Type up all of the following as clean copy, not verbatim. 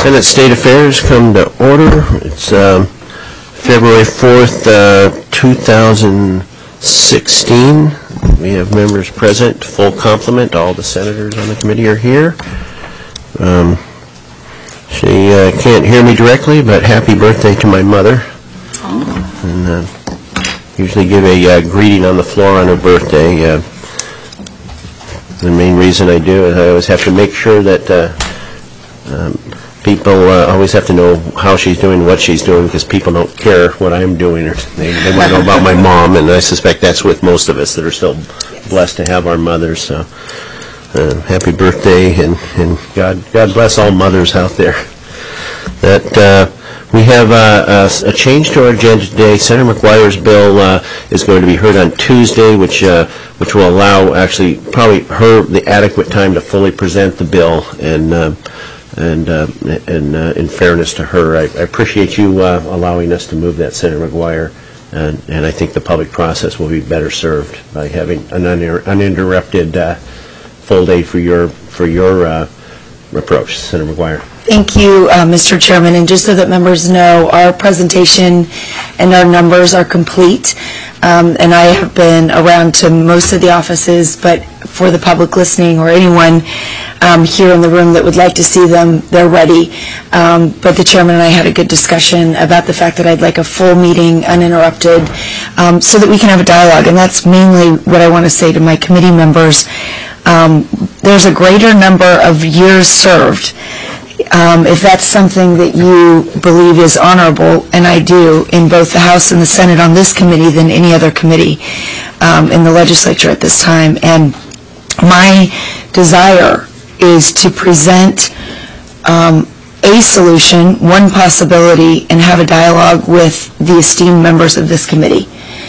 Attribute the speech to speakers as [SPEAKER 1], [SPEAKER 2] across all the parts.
[SPEAKER 1] Senate State Affairs come to order. It's February 4th, 2016. We have members present, full complement. All the senators on the committee are here. She can't hear me directly, but happy birthday to my mother. And usually give a greeting on the floor on her birthday. The main reason I do is I always have to make sure that people always have to know how she's doing, what she's doing, because people don't care what I'm doing. Or they want to know about my mom, and I suspect that's with most of us that are still blessed to have our mothers. So happy birthday, and God bless all mothers out there. We have a change to our agenda today. Senator McGuire's bill is going to be heard on Tuesday, which will allow actually probably her the adequate time to fully present the bill, and in fairness to her, I appreciate you allowing us to move that, Senator McGuire, and I think the public process will be better served by having an uninterrupted full day for your approach, Senator McGuire.
[SPEAKER 2] Thank you, Mr. Chairman. And just so that members know, our presentation and our numbers are complete. And I have been around to most of the offices, but for the public listening or anyone here in the room that would like to see them, they're ready. But the chairman and I had a good discussion about the fact that I'd like a full meeting, uninterrupted, so that we can have a dialogue. And that's mainly what I want to say to my committee members. There's a greater number of years served. If that's something that you believe is honorable, and I do, in both the House and the Senate on this committee than any other committee in the legislature at this time. And my desire is to present a solution, one possibility, and have a dialogue with the esteemed members of this committee,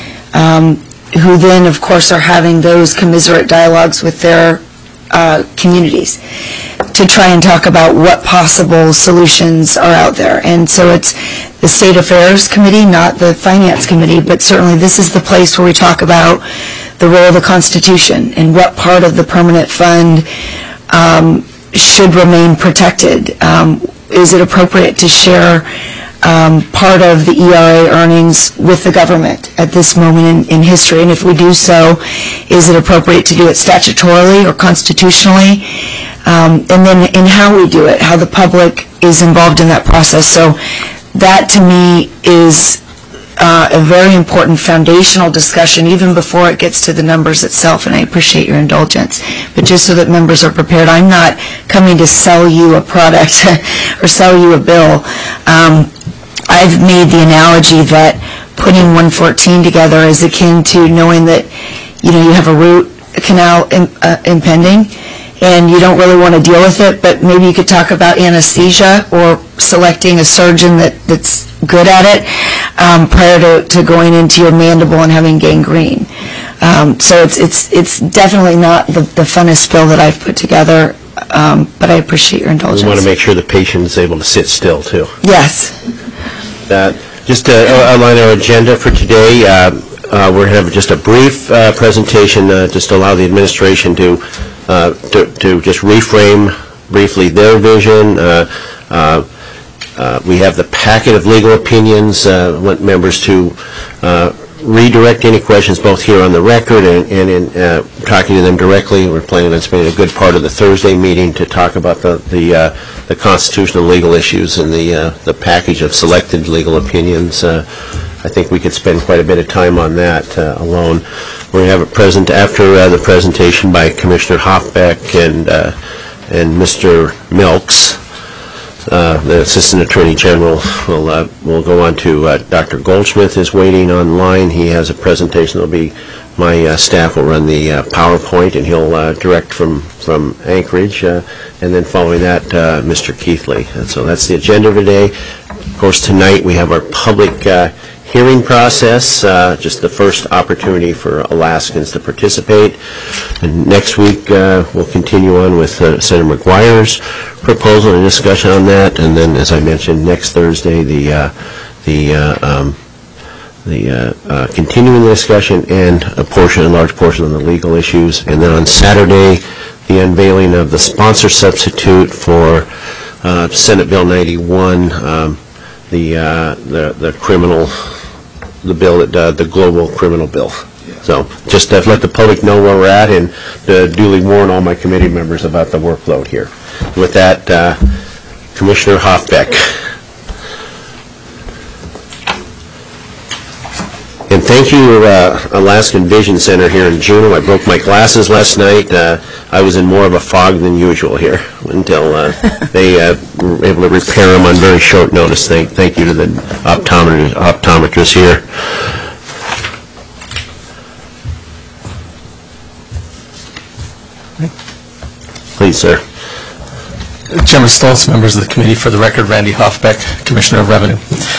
[SPEAKER 2] who then, of course, are having those commiserate dialogues with their communities to try and talk about what possible solutions are out there. And so it's the State Affairs Committee, not the Finance Committee, but certainly this is the place where we talk about the role of the Constitution and what part of the permanent fund should remain protected. Is it appropriate to share part of the ERA earnings with the government at this moment in history? And if we do so, is it appropriate to do it statutorily or constitutionally? And then in how we do it, how the public is involved in that process. So that to me is a very important foundational discussion even before it gets to the numbers itself, and I appreciate your indulgence. But just so that members are prepared, I'm not coming to sell you a product or sell you a bill. I've made the analogy that putting 114 together is akin to knowing that you have a root canal impending and you don't really want to deal with it, but maybe you could talk about anesthesia or selecting a surgeon that's good at it prior to going into your mandible and having gangrene. So it's definitely not the funnest bill that I've put together, but I appreciate your indulgence.
[SPEAKER 1] We want to make sure the patient is able to sit still, too.
[SPEAKER 2] Yes.
[SPEAKER 1] Just to outline our agenda for today, we're going to have just a brief presentation, just to allow the administration to just reframe briefly their vision. We have the packet of legal opinions. Want members to redirect any questions both here on the record and in talking to them directly. We're planning on spending a good part of the Thursday meeting to talk about the constitutional legal issues and the package of selected legal opinions. I think we could spend quite a bit of time on that alone. We're going to have it present after the presentation by Commissioner Hoffbeck and Mr. Milks. The Assistant Attorney General will go on to Dr. Goldschmidt is waiting online. He has a presentation. My staff will run the PowerPoint, and he'll direct from Anchorage. And then following that, Mr. Keithley. And so that's the agenda of today. Of course, tonight we have our public hearing process, just the first opportunity for Alaskans to participate. And next week we'll continue on with Senator McGuire's proposal and discussion on that. And then, as I mentioned, next Thursday the continuing discussion and a large portion on the legal issues. And then on Saturday, the unveiling of the sponsor substitute for Senate Bill 91, the criminal, the bill that the global criminal bill. So just to let the public know where we're at, and duly warn all my committee members about the workload here. With that, Commissioner Hoffbeck. And thank you, Alaskan Vision Center here in Juneau. I broke my glasses last night. I was in more of a fog than usual here until they were able to repair them on very short notice. Thank you to the optometrists here. Please, sir.
[SPEAKER 3] Chairman Stoltz, members of the committee, for the record, Randy Hoffbeck, Commissioner of Revenue.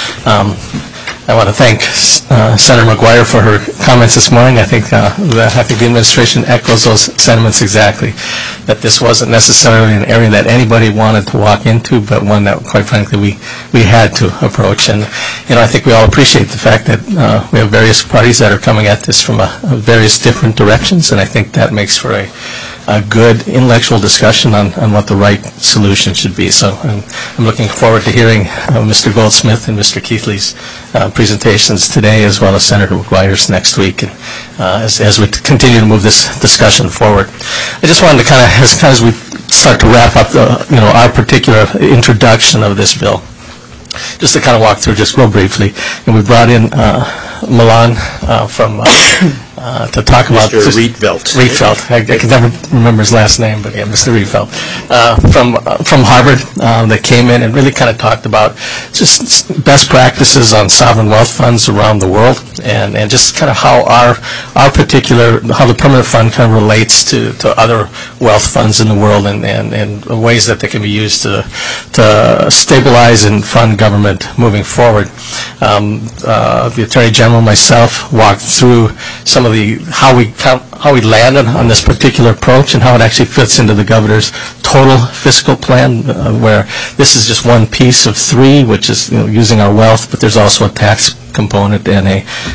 [SPEAKER 3] I want to thank Senator McGuire for her comments this morning. I think the administration echoes those sentiments exactly, that this wasn't necessarily an area that anybody wanted to walk into, but one that, quite frankly, we had to approach. And I think we all appreciate the fact that we have various parties that are coming at this from various different directions, and I think that makes for a good intellectual discussion on what the right solution should be. So I'm looking forward to hearing Mr. Goldsmith and Mr. Keithley's presentations today, as well as Senator McGuire's next week, and as we continue to move this discussion forward. I just wanted to as we start to wrap up our particular introduction of this bill, just to kind of walk through just real briefly. And we brought in Milan from to talk about
[SPEAKER 1] Mr. Rietveld.
[SPEAKER 3] I can never remember his last name, but yeah, Mr. Rietveld from Harvard that came in and really kind of talked about just best practices on sovereign wealth funds around the world, and just kind of how how the permanent fund kind of relates to other wealth funds in the world, and ways that they can be used to stabilize and fund government moving forward. The Attorney General and myself walked through some of how we landed on this particular approach, and how it actually fits into the governor's total fiscal plan, where this is just one piece of three, which is using our wealth, but there's also a tax component and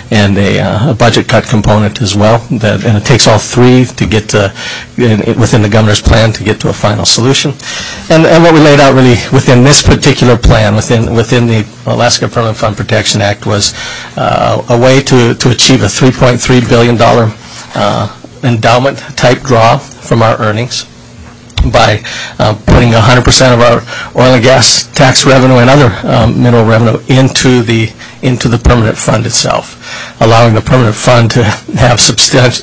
[SPEAKER 3] a budget cut component as well. And it takes all three to get to within the governor's plan to get to a final solution. And what we laid out really within this particular plan, within the Alaska Permanent Fund Protection Act, was a way to achieve a $3.3 billion endowment type draw from our earnings by putting 100% of our oil and gas tax revenue and other mineral revenue into the permanent fund itself, allowing the permanent fund to have substantive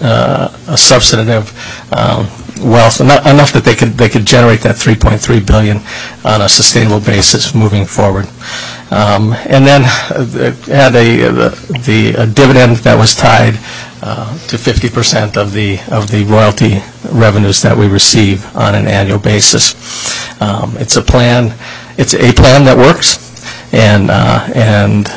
[SPEAKER 3] wealth, enough that they could generate that $3.3 billion on a sustainable basis moving forward. And then had a dividend that was tied to 50% of the royalty revenues that we receive on an annual basis. It's a plan that works, and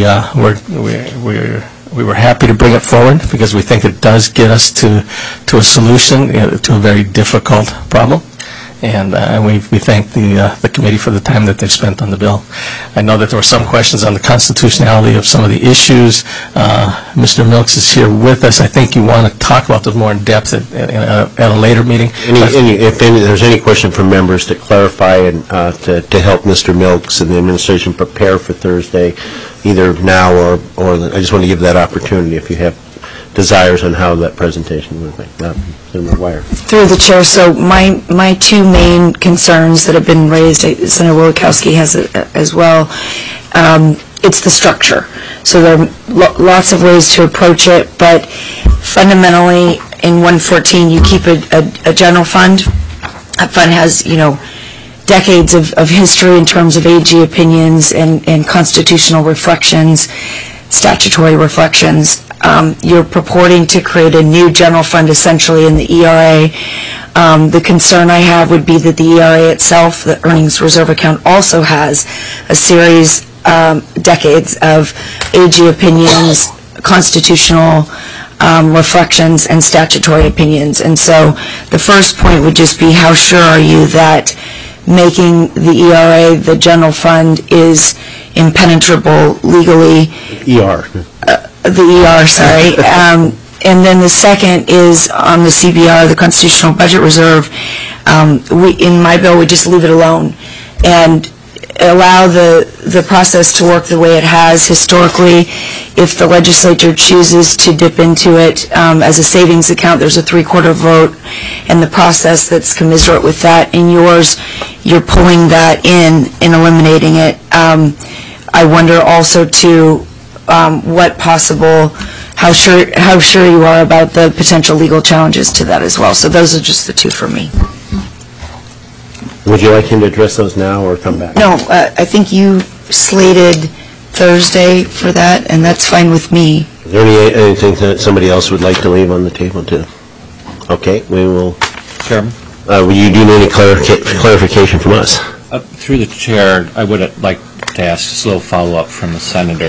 [SPEAKER 3] we were happy to bring it forward because we think it does get us to a solution to a very difficult problem. And we thank the committee for the time that they've spent on the bill. I know that there were some questions on the constitutionality of some of the issues. Mr. Milks is here with us. I think you want to talk about those more in depth at a later meeting.
[SPEAKER 1] If there's any question from members to clarify and to help Mr. Milks and the administration prepare for Thursday, either now or I just want to give that opportunity if you have desires on how that presentation would be. Senator McGuire.
[SPEAKER 2] Through the chair, so my two main concerns that have been raised, Senator Wielechowski has it as well, it's the structure. So there are lots of ways to approach it, but fundamentally in 114 you keep a general fund. That fund has, decades of history in terms of AG opinions and constitutional reflections, statutory reflections. You're purporting to create a new general fund essentially in the ERA. The concern I have would be that the ERA itself, the Earnings Reserve Account, also has a series, decades of AG opinions, constitutional reflections, and statutory opinions. And so the first point would just be, how sure are you that making the ERA, the general fund, is impenetrable legally? The ER, sorry. And then the second is on the CBR, the Constitutional Budget Reserve. In my bill, we just leave it alone. and allow the process to work the way it has historically. If the legislature chooses to dip into it as a savings account, there's a 3/4 vote, and the process that's commensurate with that. In yours, you're pulling that in eliminating it. I wonder also too how sure you are about the potential legal challenges to that as well. So those are just the two for me.
[SPEAKER 1] Would you like him to address those now or come back?
[SPEAKER 2] No, I think you slated Thursday for that, and that's fine with me.
[SPEAKER 1] Is there anything that somebody else would like to leave on the table too? Okay, we will.
[SPEAKER 4] Chairman?
[SPEAKER 1] Will you do any clarification from us?
[SPEAKER 4] Through the chair, I would like to ask just a little follow-up from the senator.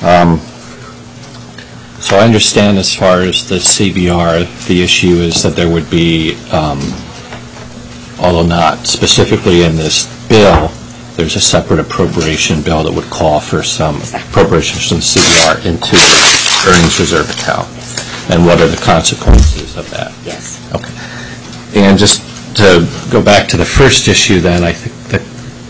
[SPEAKER 4] So I understand as far as the CBR, the issue is that there would be, although not specifically in this bill, there's a separate appropriation bill that would call for some appropriations from the CBR into the earnings reserve account. And what are the consequences of that?
[SPEAKER 2] Yes.
[SPEAKER 4] Okay. And just to go back to the first issue then, I think that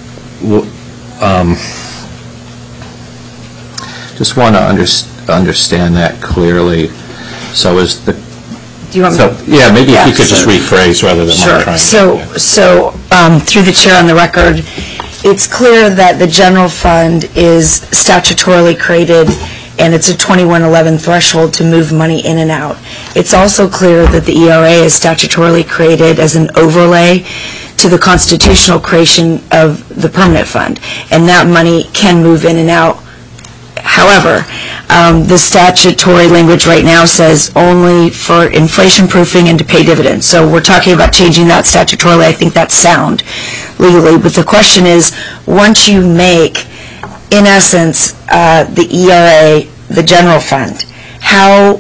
[SPEAKER 4] just want to understand that clearly. So is the...
[SPEAKER 2] Do you want me to?
[SPEAKER 4] Yeah, maybe if you could just rephrase rather than
[SPEAKER 2] Sure.
[SPEAKER 4] trying
[SPEAKER 2] So through the chair on the record, it's clear that the general fund is statutorily created, and it's a 2111 threshold to move money in and out. It's also clear that the ERA is statutorily created as an overlay to the constitutional creation of the permanent fund, and that money can move in and out. However, the statutory language right now says only for inflation proofing and to pay dividends. So we're talking about changing that statutorily. I think that's sound legally. But the question is, once you make, in essence, the ERA, the general fund, how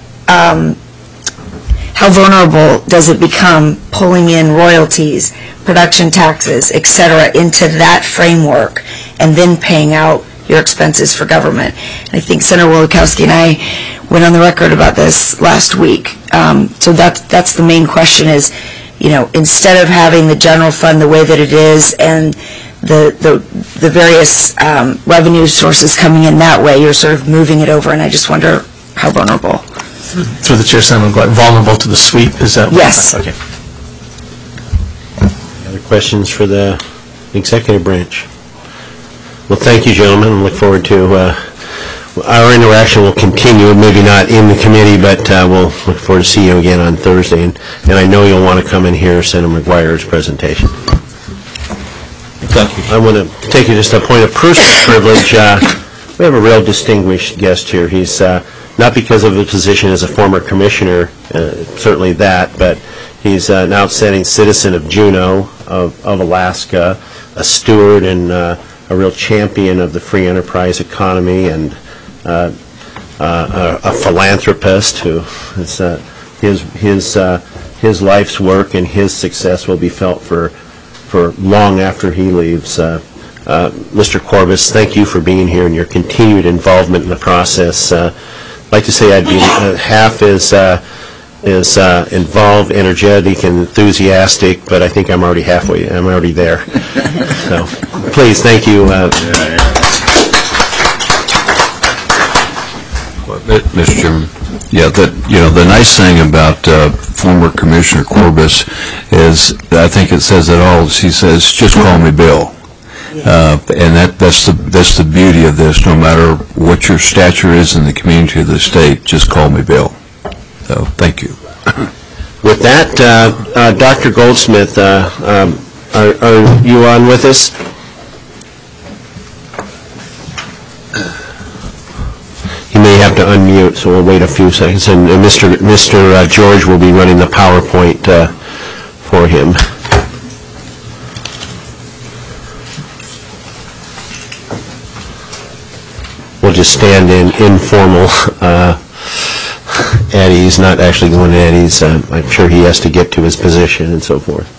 [SPEAKER 2] vulnerable does it become pulling in royalties, production taxes, et cetera, into that framework and then paying out your expenses for government? And I think Senator Wojciechowski and I went on the record about this last week. So that's the main question is, instead of having the general fund the way that it is and the various revenue sources coming in that way, you're sort of moving it over, and I just wonder how vulnerable.
[SPEAKER 3] Through the chair, Senator, vulnerable to the sweep, is that?
[SPEAKER 2] Yes.
[SPEAKER 3] Okay.
[SPEAKER 1] Other questions for the executive branch? Well, thank you, gentlemen. I look forward to our interaction will continue, maybe not in the committee, but we'll look forward to see you again on Thursday. And I know you'll want to come in here, Senator McGuire's presentation.
[SPEAKER 4] Thank you.
[SPEAKER 1] I want to take you just a point of personal privilege. We have a real distinguished guest here. He's not because of his position as a former commissioner, certainly that, but he's an outstanding citizen of Juneau, of Alaska, a steward and a real champion of the free enterprise economy, and a philanthropist who is, his life's work and his success will be felt for long after he leaves. Mr. Corbis, thank you for being here and your continued involvement in the process. I'd like to say I'd be half as involved, energetic, and enthusiastic, but I think I'm already halfway. I'm already there. So, please, thank you.
[SPEAKER 5] Mr. Chairman, the nice thing about former Commissioner Corbis is that I think it says it all. He says, "Just call me Bill." And that's the beauty of this. No matter what your stature is in the community of the state, just call me Bill. So, thank you.
[SPEAKER 1] With that, Dr. Goldsmith, are you on with us? He may have to unmute, so we'll wait a few seconds. And Mr. George will be running the PowerPoint for him. We'll just stand in informal at ease, not actually going at ease. I'm sure he has to get to his position and so forth.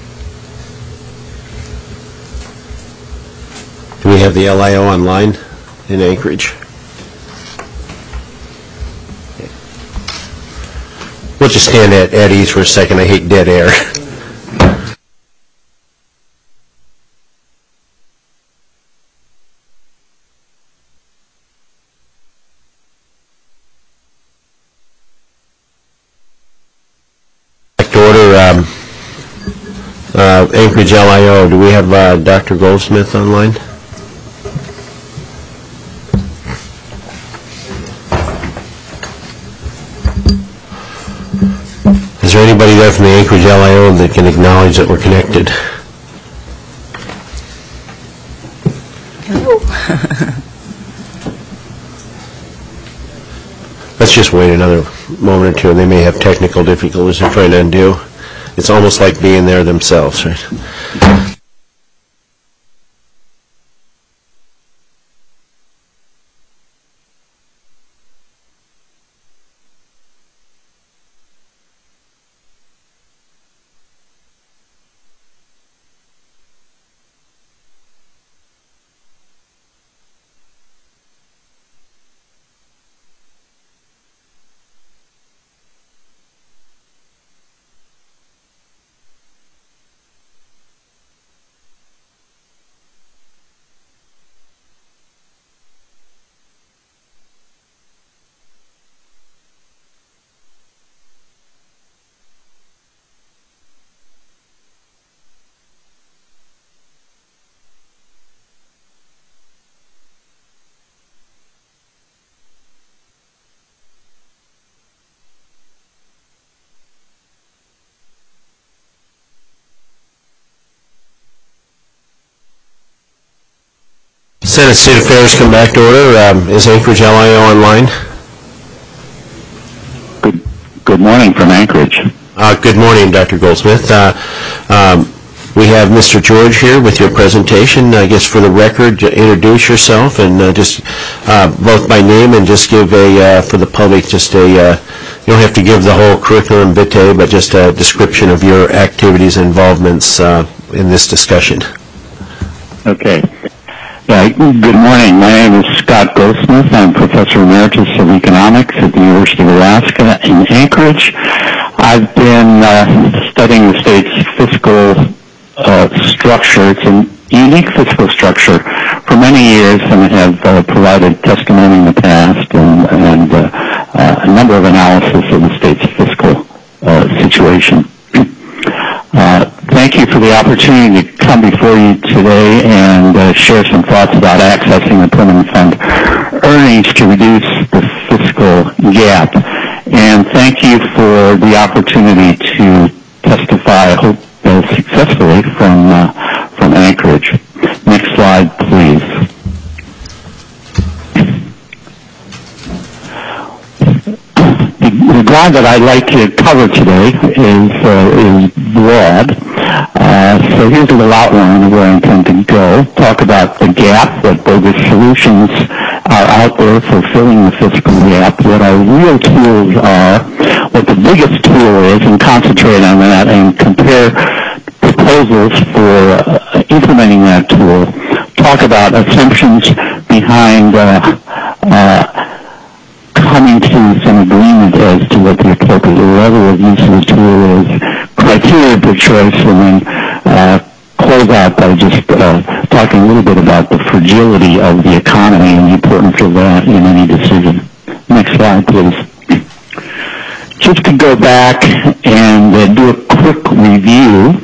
[SPEAKER 1] Do we have the LIO online? in Anchorage? We'll just stand at ease for a second. I hate dead air. Back to order. Anchorage LIO. Do we have Dr. Goldsmith online? Is there anybody there from the Anchorage LIO that can acknowledge that we're connected?
[SPEAKER 2] Hello.
[SPEAKER 1] Let's just wait another moment or two, and they may have technical difficulties they're trying to undo. It's almost like being there themselves, right? Senate State Affairs come back to order. Is Anchorage LIO online?
[SPEAKER 6] Good morning from Anchorage.
[SPEAKER 1] Good morning, Dr. Goldsmith. We have Mr. George here with your presentation. I guess for the record, introduce yourself and just both by name and just give for the public, just you don't have to give the whole curriculum vitae, but just a description of your activities and involvements in this discussion.
[SPEAKER 6] Okay. Good morning. My name is Scott Goldsmith. I'm Professor Emeritus of Economics at the University of Alaska in Anchorage. I've been studying the state's fiscal structure. It's a unique fiscal structure for many years, and have provided testimony in the past and a number of analysis of the state's fiscal situation. Thank you for the opportunity to come before you today and share some thoughts about accessing the permanent fund earnings to reduce the fiscal gap. And thank you for the opportunity to testify, I hope successfully, from Anchorage. Next slide, please. The slide that I'd like to cover today is broad. So here's a little outline of where I intend to go. Talk about the gap, what bogus solutions are out there for filling the fiscal gap, what our real tools are, what the biggest tool is, and concentrate on that and compare proposals for implementing that tool. Talk about assumptions behind coming to some agreement as to what the appropriate level of use of the tool is, criteria for choice, and then close out by just talking a little bit about the fragility of the economy and the importance of that in any decision. Next slide, please. Just to go back and do a quick review,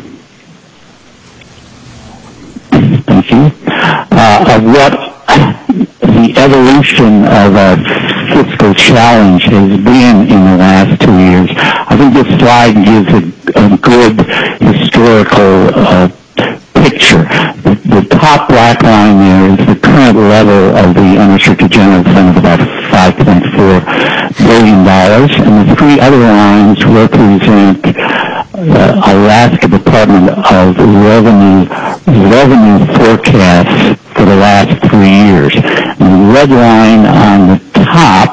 [SPEAKER 6] thank you, of what the evolution of our fiscal challenge has been in the last 2 years. I think this slide gives a good historical picture. The top black line there is the current level of the unrestricted general fund of about $5.4 billion, and the three other lines represent Alaska Department of Revenue forecasts for the last 3 years. And the red line on the top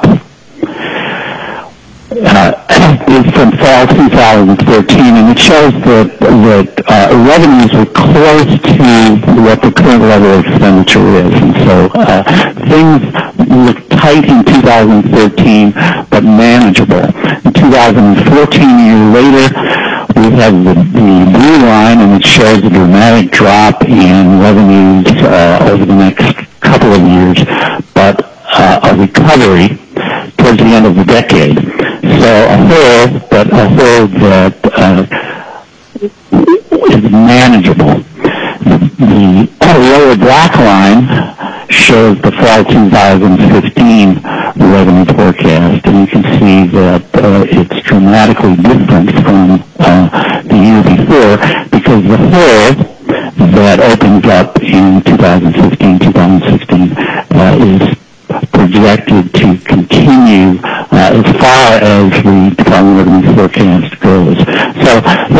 [SPEAKER 6] is from fall 2013, and it shows that revenues were close to what the current level of expenditure is. And so things look tight in 2013, but manageable. In 2014, a year later, we have the blue line, and it shows a dramatic drop in revenues over the next couple of years, but a recovery towards the end of the decade. So a hole, but a hole that is manageable. The lower black line shows the fall 2015 revenue forecast, and you can see that it's dramatically different from the year before, because the hole that opens up in 2015-2016 is projected to continue as far as the Department of Revenue forecast goes. So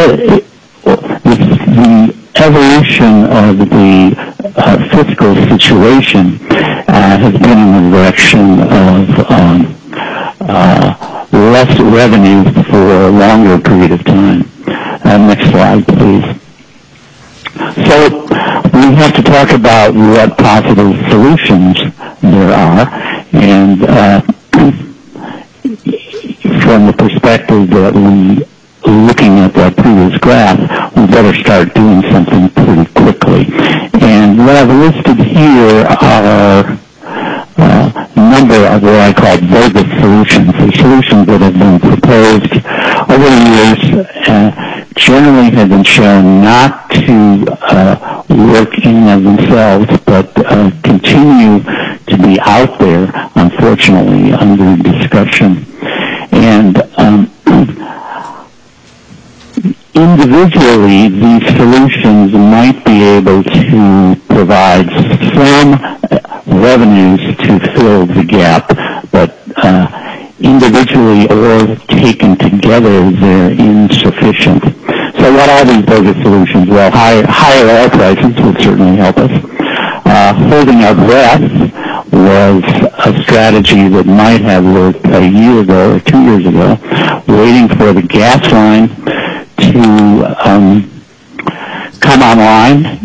[SPEAKER 6] the evolution of the fiscal situation has been in the direction of less revenue for a longer period of time. Next slide, please. So we have to talk about what possible solutions there are, and from the perspective that looking at that previous graph, we better start doing something pretty quickly. And what I've listed here are a number of what I call bogus solutions, the solutions that have been proposed over the years, generally have been shown not to work in and of themselves, but continue to be out there, unfortunately, under discussion. And individually, these solutions might be able to provide some revenues to fill the gap, but individually or taken together, they're insufficient. So what are these bogus solutions? Well, higher oil prices would certainly help us. Holding our breath was a strategy that might have worked a year ago or 2 years ago. Waiting for the gas line to come online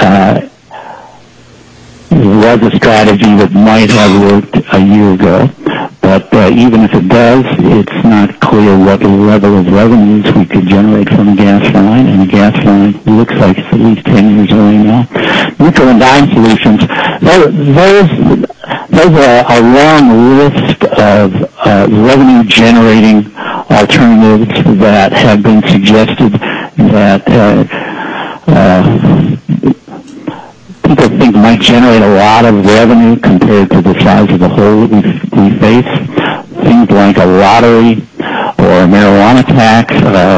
[SPEAKER 6] was a strategy that might have worked a year ago. But even if it does, it's not clear what level of revenues we could generate from a gas line, and a gas line looks like it's at least 10 years away now. Nickel and dime solutions, those are a long list of revenue-generating alternatives that have been suggested that people think might generate a lot of revenue compared to the size of the hole that we face. Things like a lottery or a marijuana tax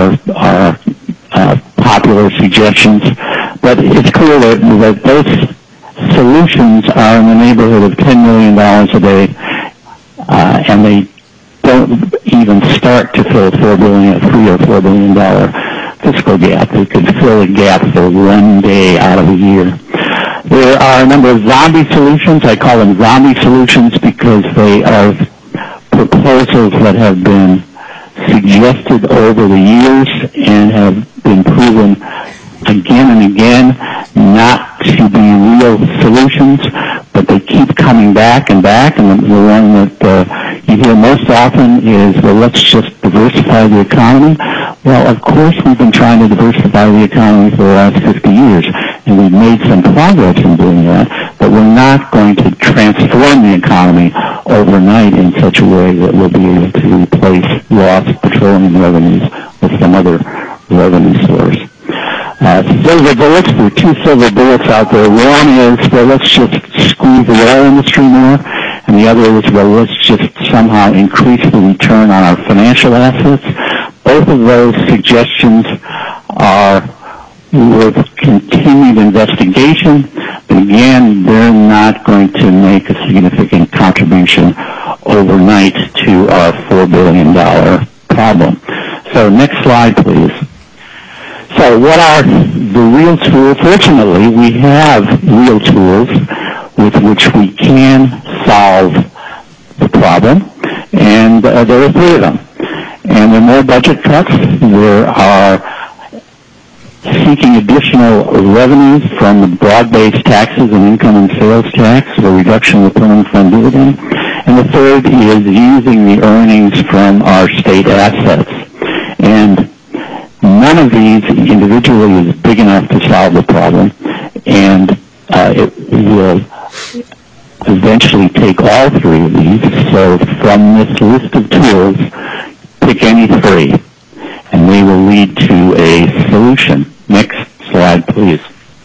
[SPEAKER 6] are popular suggestions, but it's clear that those solutions are in the neighborhood of $10 million a day, and they don't even start to fill $3 or $4 billion fiscal gap. They could fill a gap for 1 day out of a year. There are a number of zombie solutions. I call them zombie solutions because they are proposals that have been suggested over the years and have been proven again and again not to be real solutions, but they keep coming back and back. And the one that you hear most often is, well, let's just diversify the economy. Well, of course, we've been trying to diversify the economy for the last 50 years, and we've made some progress in doing that, but we're not going to transform the economy overnight in such a way that we'll be able to replace lost petroleum revenues with some other revenue source. Silver bullets, there are two silver bullets out there. One is, well, let's just squeeze the oil industry more, and the other is, well, let's just somehow increase the return on our financial assets. Both of those suggestions are worth continued investigation, but again, they're not going to make a significant contribution overnight to our $4 billion problem. So next slide, please. So what are the real tools? Fortunately, we have real tools with which we can solve the problem, and there are 3 of them. And there are more budget cuts. There are seeking additional revenues from the broad-based taxes and income and sales tax, a reduction of the permanent fund dividend. And the third is using the earnings from our state assets. And none of these individually is big enough to solve the problem, and it will eventually take all three of these. So from this list of tools, pick any three, and they will lead to a solution. Next slide, please.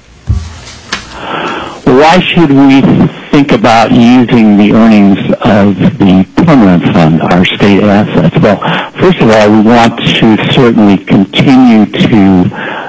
[SPEAKER 6] Why should we think about using the earnings of the permanent fund, our state assets? Well, first of all, we want to certainly continue to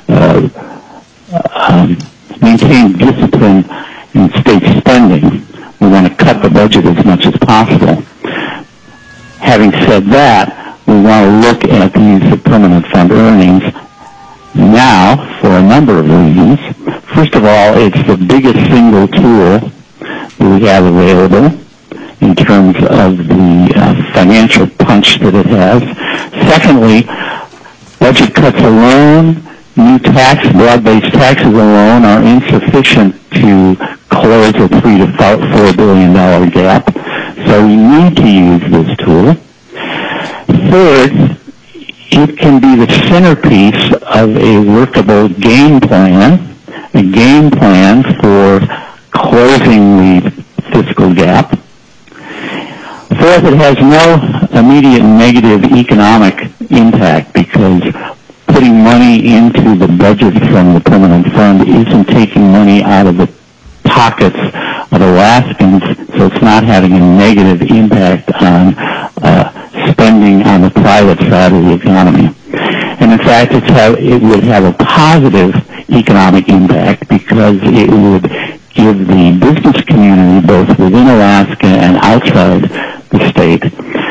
[SPEAKER 6] maintain discipline in state spending. We want to cut the budget as much as possible. Having said that, we want to look at these permanent fund earnings now for a number of reasons. First of all, it's the biggest single tool that we have available in terms of the financial punch that it has. Secondly, budget cuts alone, new broad-based taxes alone are insufficient to close a $3 to $4 billion gap. So we need to use this tool. Third, it can be the centerpiece of a workable game plan, a game plan for closing the fiscal gap. Fourth, it has no immediate negative economic impact because putting money into the budget from the permanent fund isn't taking money out of the pockets of Alaskans, so it's not having a negative impact on spending on the private side of the economy. And in fact, it would have a positive economic impact because it would give the business community, both within Alaska and outside the state,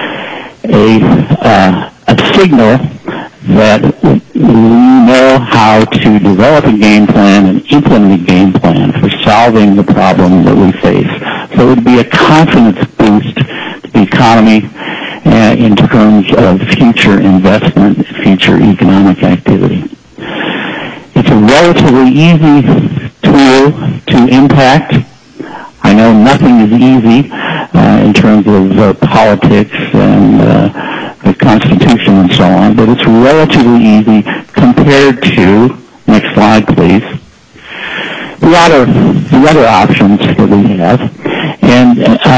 [SPEAKER 6] a signal that we know how to develop a game plan and implement a game plan for solving the problem that we face. So it would be a confidence boost to the economy in terms of future investment, future economic activity. It's a relatively easy tool to impact. I know nothing is easy in terms of politics and the Constitution and so on, but it's relatively easy compared to, next slide please, the other options that we have. And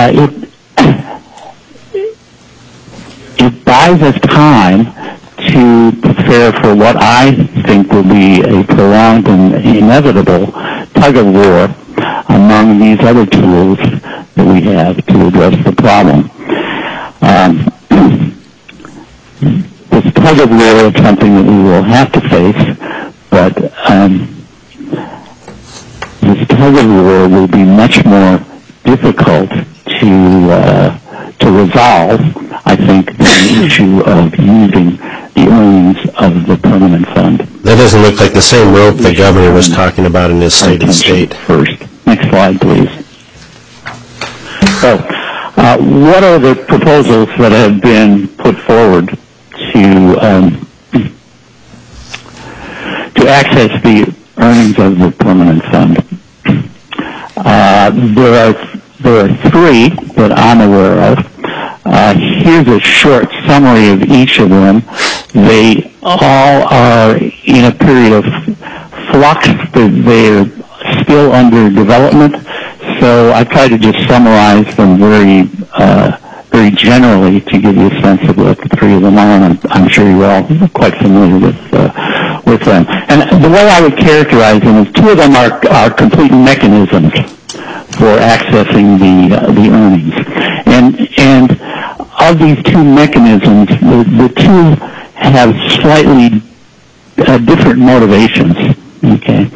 [SPEAKER 6] it buys us time to prepare for what I think will be a prolonged and inevitable tug-of-war among these other tools that we have to address the problem. This tug-of-war is something that we will have to face, but this tug-of-war will be much more difficult to resolve, I think, than the issue of using the earnings of the permanent fund.
[SPEAKER 1] That doesn't look like the same rope the governor was talking about in his State of the State.
[SPEAKER 6] First. Next slide, please. So, what are the proposals that have been put forward to access the earnings of the permanent fund? There are three that I'm aware of. Here's a short summary of each of them. They all are in a period of flux. They're still under development. So I try to just summarize them very generally to give you a sense of what the three of them are, and I'm sure you're all quite familiar with them. And the way I would characterize them is two of them are complete mechanisms for accessing the earnings. And of these two mechanisms, the two have slightly different motivations. Okay,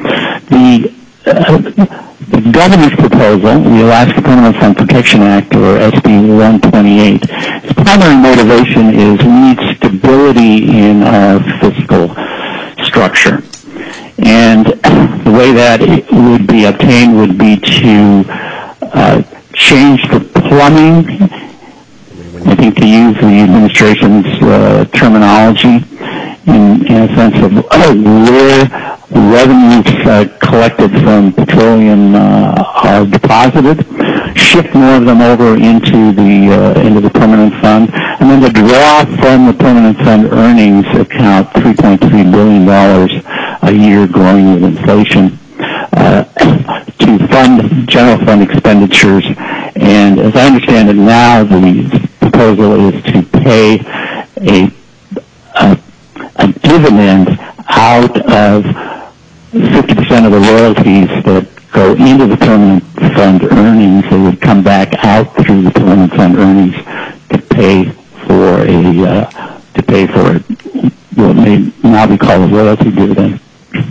[SPEAKER 6] the governor's proposal, the Alaska Permanent Fund Protection Act, or SB 128, its primary motivation is we need stability in our fiscal structure. And the way that it would be obtained would be to change the plumbing, I think to use the administration's terminology, in a sense of where revenues collected from petroleum are deposited, shift more of them over into the permanent fund, and then the draw from the permanent fund earnings account $3.3 billion a year growing with inflation to fund general fund expenditures. And as I understand it now, the proposal is to pay a dividend out of 50% of the royalties that go into the permanent fund earnings. They would come back out through the permanent fund earnings to pay for what may now be called a royalty dividend.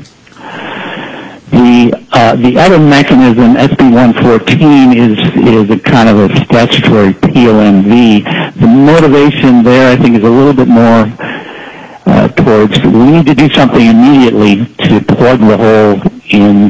[SPEAKER 6] The other mechanism, SB 114, is a kind of a statutory POMV. The motivation there, I think, is a little bit more towards we need to do something immediately to plug the hole in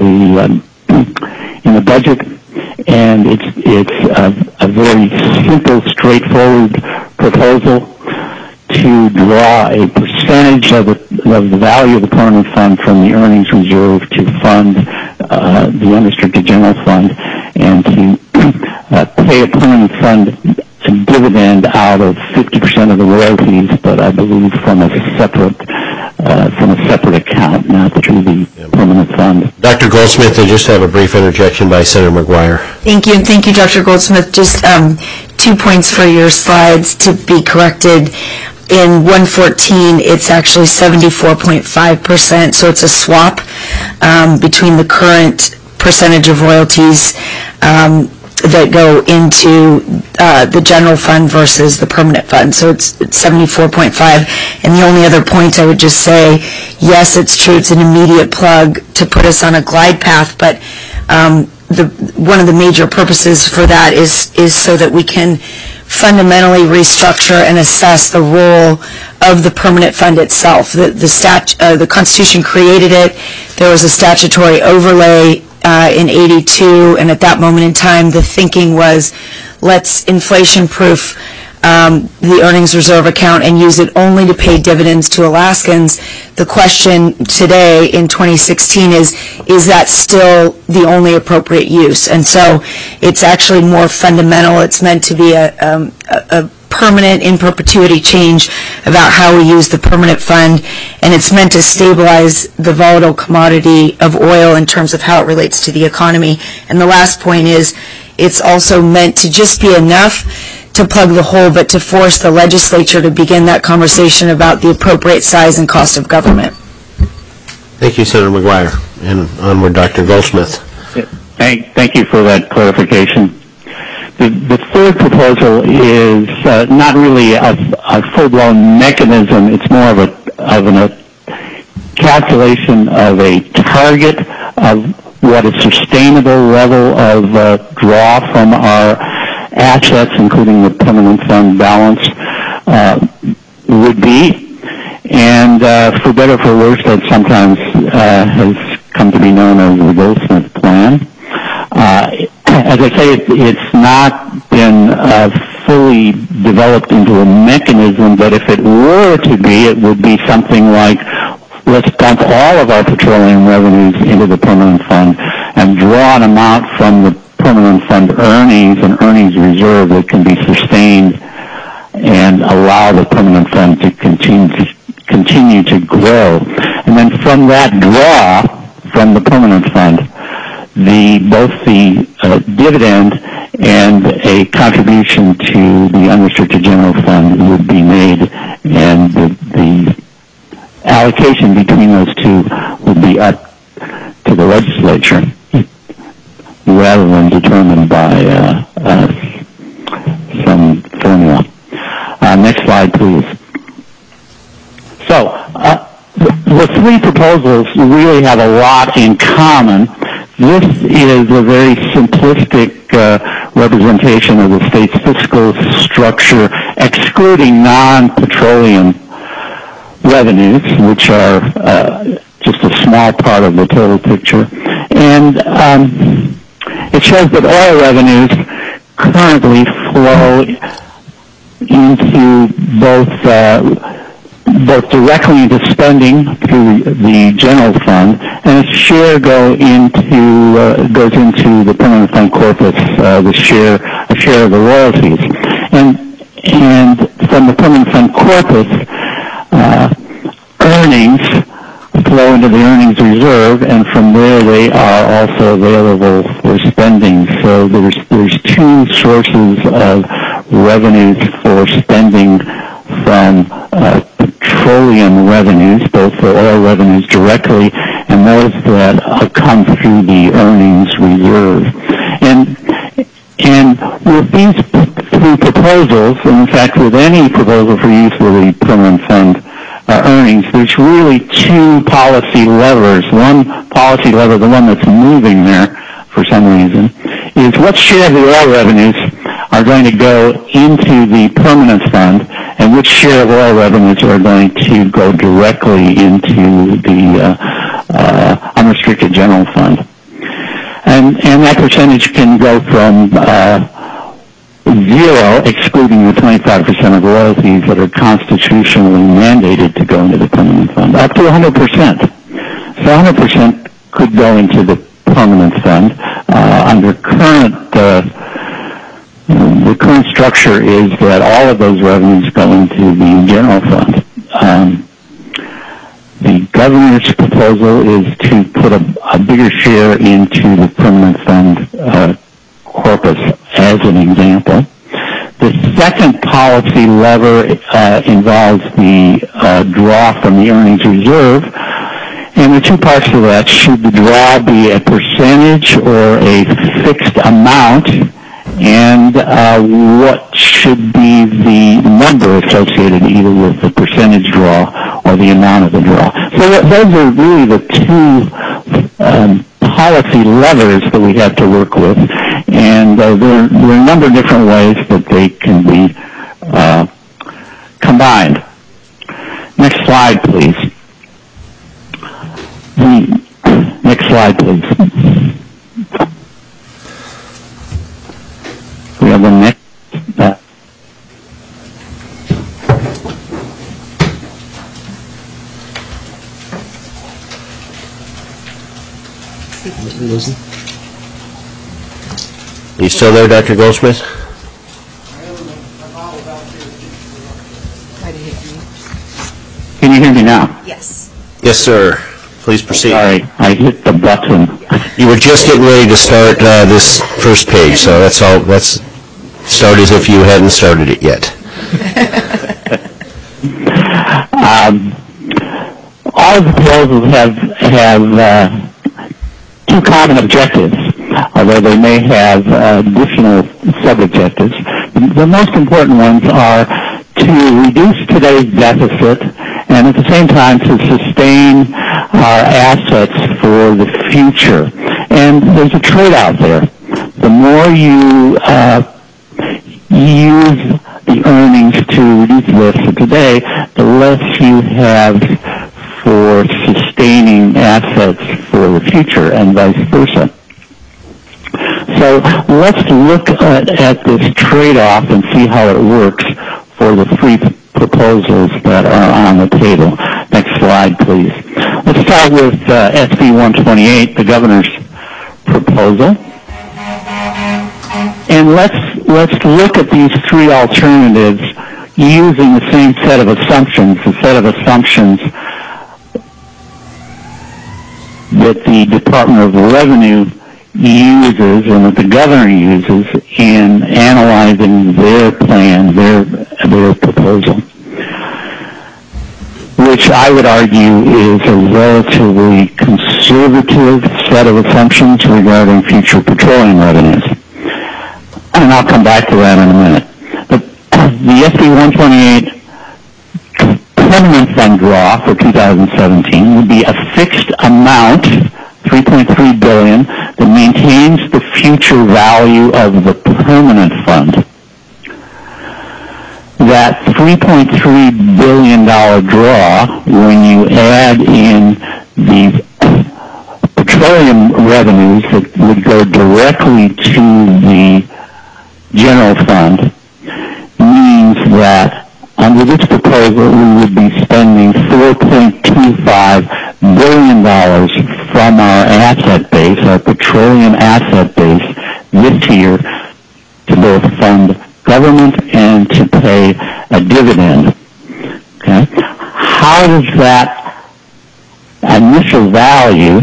[SPEAKER 6] the budget, and it's a very simple, straightforward proposal to draw a percentage of the value of the permanent fund from the earnings reserve to fund the unrestricted general fund, and to pay a permanent fund dividend out of 50% of the royalties, but I believe from a separate account, not through the permanent fund.
[SPEAKER 1] Dr. Goldsmith, I just have a brief interjection by Senator McGuire.
[SPEAKER 2] Thank you, and thank you, Dr. Goldsmith. Just 2 points for your slides to be corrected. In 114, it's actually 74.5%, so it's a swap between the current percentage of royalties that go into the general fund versus the permanent fund. So it's 74.5. And the only other point I would just say, yes, it's true, it's an immediate plug to put us on a glide path, but one of the major purposes for that is so that we can fundamentally restructure and assess the role of the permanent fund itself. The Constitution created it. There was a statutory overlay in 82, and at that moment in time, the thinking was, let's inflation-proof the earnings reserve account and use it only to pay dividends to Alaskans. The question today in 2016 is that still the only appropriate use? And so it's actually more fundamental. It's meant to be a permanent, in perpetuity change about how we use the permanent fund, and it's meant to stabilize the volatile commodity of oil in terms of how it relates to the economy. And the last point is it's also meant to just be enough to plug the hole, but to force the legislature to begin that conversation about the appropriate size and cost of government.
[SPEAKER 1] Thank you, Senator McGuire. And onward, Dr. Goldsmith.
[SPEAKER 6] Thank you for that clarification. The third proposal is not really a full-blown mechanism. It's more of a calculation of a target of what a sustainable level of draw from our assets, including the permanent fund balance, would be. And for better or for worse, that sometimes has come to be known as the Goldsmith Plan. As I say, it's not been fully developed into a mechanism, but if it were to be, it would be something like, let's dump all of our petroleum revenues into the permanent fund and draw an amount from the permanent fund earnings and earnings reserve that can be sustained and allow the permanent fund to continue to grow. And then from that draw from the permanent fund, both the dividend and a contribution to the unrestricted general fund would be made, and the allocation between those two would be up to the legislature rather than determined by some formula. Next slide, please. So the three proposals really have a lot in common. This is a very simplistic representation of the state's fiscal structure, excluding non-petroleum revenues, which are just a small part of the total picture. And it shows that oil revenues currently flow into both both directly into spending through the general fund, and a share goes into the permanent fund corpus, a share of the royalties, and from the permanent fund corpus, earnings flow into the earnings reserve, and from there they are also available for spending. So there's two sources of revenues for spending from petroleum revenues, both the oil revenues directly and those that come through the earnings reserve. And with these three proposals, and in fact with any proposal for use of the permanent fund earnings, there's really two policy levers. One policy lever, the one that's moving there for some reason, is what share of the oil revenues are going to go into the permanent fund, and which share of oil revenues are going to go directly into the unrestricted general fund. And that percentage can go from 0, excluding the 25% of royalties that are constitutionally mandated to go into the permanent fund, up to 100%. So 100% could go into the permanent fund. Under the current structure is that all of those revenues go into the general fund. The governor's proposal is to put a bigger share into the permanent fund corpus, as an example. The second policy lever involves the draw from the earnings reserve. And the two parts of that: should the draw be a percentage or a fixed amount, and what should be the number associated either with the percentage draw or the amount of the draw. So those are really the two policy levers that we have to work with, and there are a number of different ways that they can be combined. Next slide, please. Next slide, please. We have the next.
[SPEAKER 1] Are you still there, Dr. Goldsmith?
[SPEAKER 6] Can you hear me now?
[SPEAKER 2] Yes.
[SPEAKER 1] Yes, sir. Please proceed.
[SPEAKER 6] Sorry, I hit the button.
[SPEAKER 1] You were just getting ready to start this first page, so that's all. Let's start as if you hadn't started it yet.
[SPEAKER 6] All of the proposals have two common objectives, although they may have additional sub-objectives. The most important ones are to reduce today's deficit and at the same time to sustain our assets for the future. And there's a trade-off there. The more you use the earnings to reduce the deficit today, the less you have for sustaining assets for the future, and vice versa. So let's look at this trade-off and see how it works for the three proposals that are on the table. Next slide, please. Let's start with SB 128, the governor's proposal. And let's look at these three alternatives using the same set of assumptions, the set of assumptions that the Department of Revenue uses and that the governor uses in analyzing their plan, their proposal, which I would argue is a relatively conservative set of assumptions regarding future petroleum revenues. And I'll come back to that in a minute. But the SB 128 permanent fund draw for 2017 would be a fixed amount, $3.3 billion, that maintains the future value of the permanent fund. That $3.3 billion draw, when you add in the petroleum revenues that would go directly to the general fund, means that under this proposal we would be spending $4.25 billion from our asset base, our petroleum asset base, this year to both fund government and to pay a dividend. Okay? How does that initial value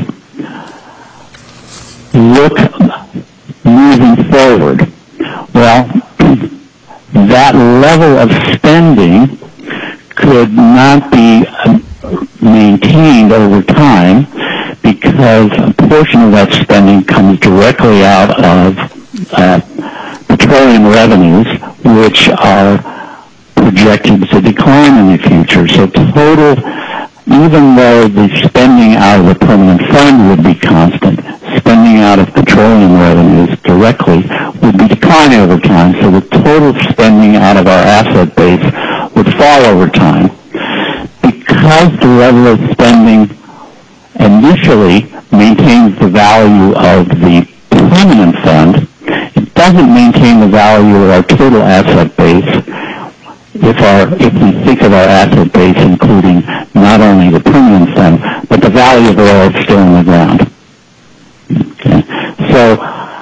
[SPEAKER 6] look moving forward? Well, that level of spending could not be maintained over time because a portion of that spending comes directly out of petroleum revenues, which are projected to decline in the future. So total, even though the spending out of the permanent fund would be constant, spending out of petroleum revenues directly would be declining over time. So the total spending out of our asset base would fall over time. Because the level of spending initially maintains the value of the permanent fund, it doesn't maintain the value of our total asset base if we think of our asset base including not only the permanent fund, but the value of oil still in the ground. Okay. So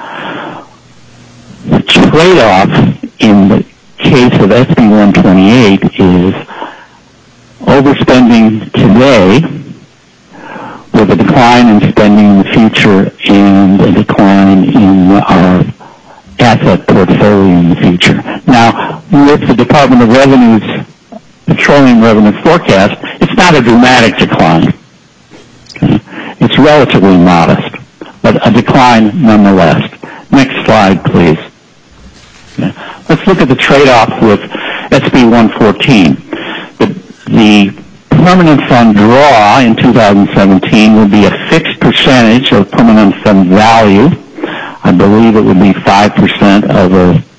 [SPEAKER 6] the trade-off in the case of SB 128 is overspending today with a decline in spending in the future and a decline in our asset portfolio in the future. Now, with the Department of Revenue's petroleum revenue forecast, it's not a dramatic decline. Okay? It's relatively modest, but a decline nonetheless. Next slide, please. Okay. Let's look at the trade-off with SB 114. The permanent fund draw in 2017 will be a fixed percentage of permanent fund value. I believe it would be 5% of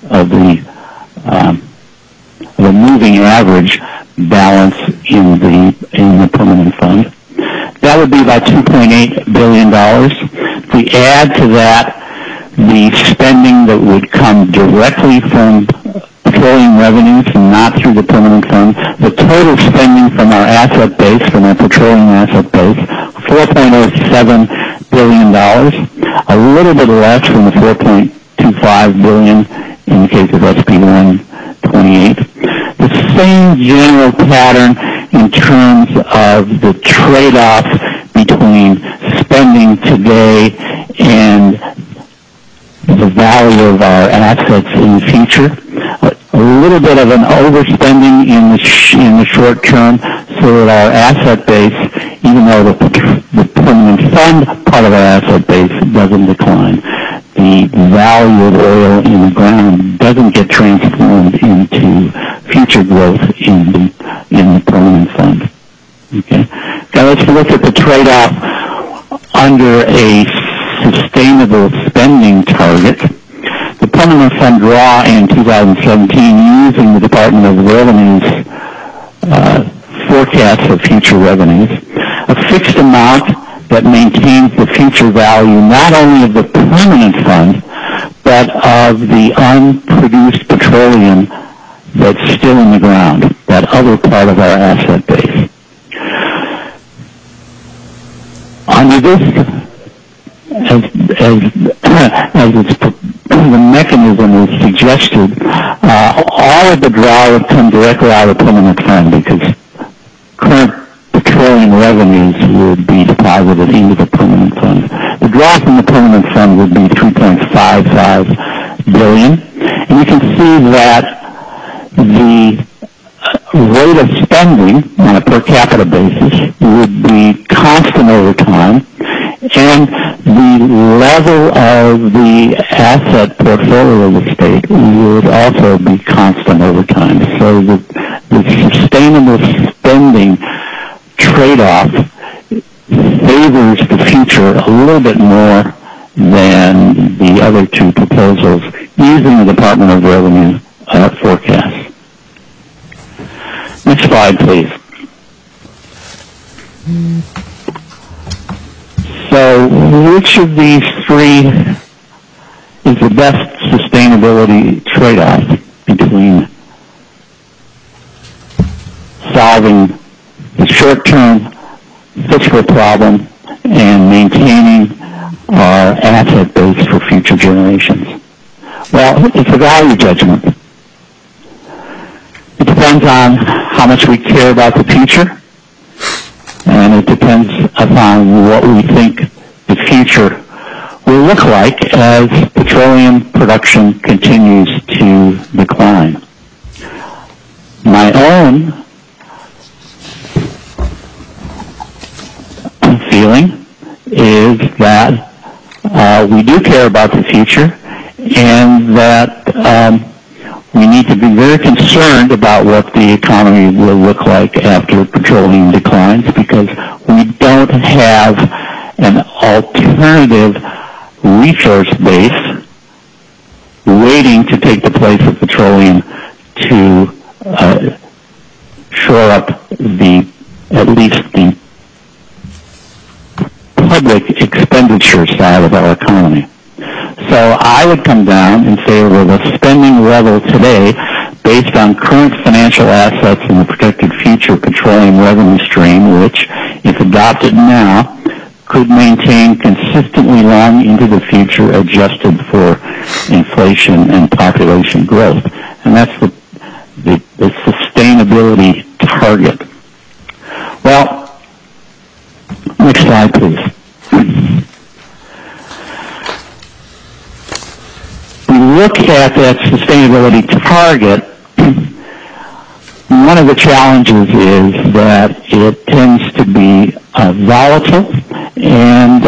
[SPEAKER 6] the moving average balance in the permanent fund. That would be about $2.8 billion. If we add to that the spending that would come directly from petroleum revenues and not through the permanent fund, the total spending from our asset base, from our petroleum asset base, $4.07 billion, a little bit less than the $4.25 billion in the case of SB 128. The same general pattern in terms of the trade-off between spending today and the value of our assets in the future. A little bit of an overspending in the short term so that our asset base, even though the permanent fund part of our asset base doesn't decline, the value of oil in the ground doesn't get transformed into future growth in the permanent fund. Okay. Now let's look at the trade-off under a sustainable spending target. The permanent fund draw in 2017 using the Department of Revenue's forecast of future revenues, a fixed amount that maintains the future value not only of the permanent fund, but of the unproduced petroleum that's still in the ground, that other part of our asset base. Under this, as the mechanism is suggested, all of the draw would come directly out of the permanent fund because current petroleum revenues would be deposited into the permanent fund. The draw from the permanent fund would be $3.55 billion, and you can see that the rate of spending on a per capita basis would be constant over time, and the level of the asset portfolio of the state would also be constant over time. So the sustainable spending trade-off favors the future a little bit more than the other two proposals using the Department of Revenue forecast. Next slide, please. So which of these three is the best sustainability trade-off between solving the short-term fiscal problem and maintaining our asset base for future generations? Well, it's a value judgment. It depends on how much we care about the future, and it depends upon what we think the future will look like as petroleum production continues to decline. My own feeling is that we do care about the future, and that we need to be very concerned about what the economy will look like after petroleum declines, because we don't have an alternative resource base waiting to take the place of petroleum to shore up at least the public expenditure side of our economy. So I would come down in favor of a spending level today based on current financial assets and the projected future petroleum revenue stream, which, if adopted now, could maintain consistently long into the future adjusted for inflation and population growth. And that's the sustainability target. Well, next slide, please. We look at that sustainability target. One of the challenges is that it tends to be volatile, and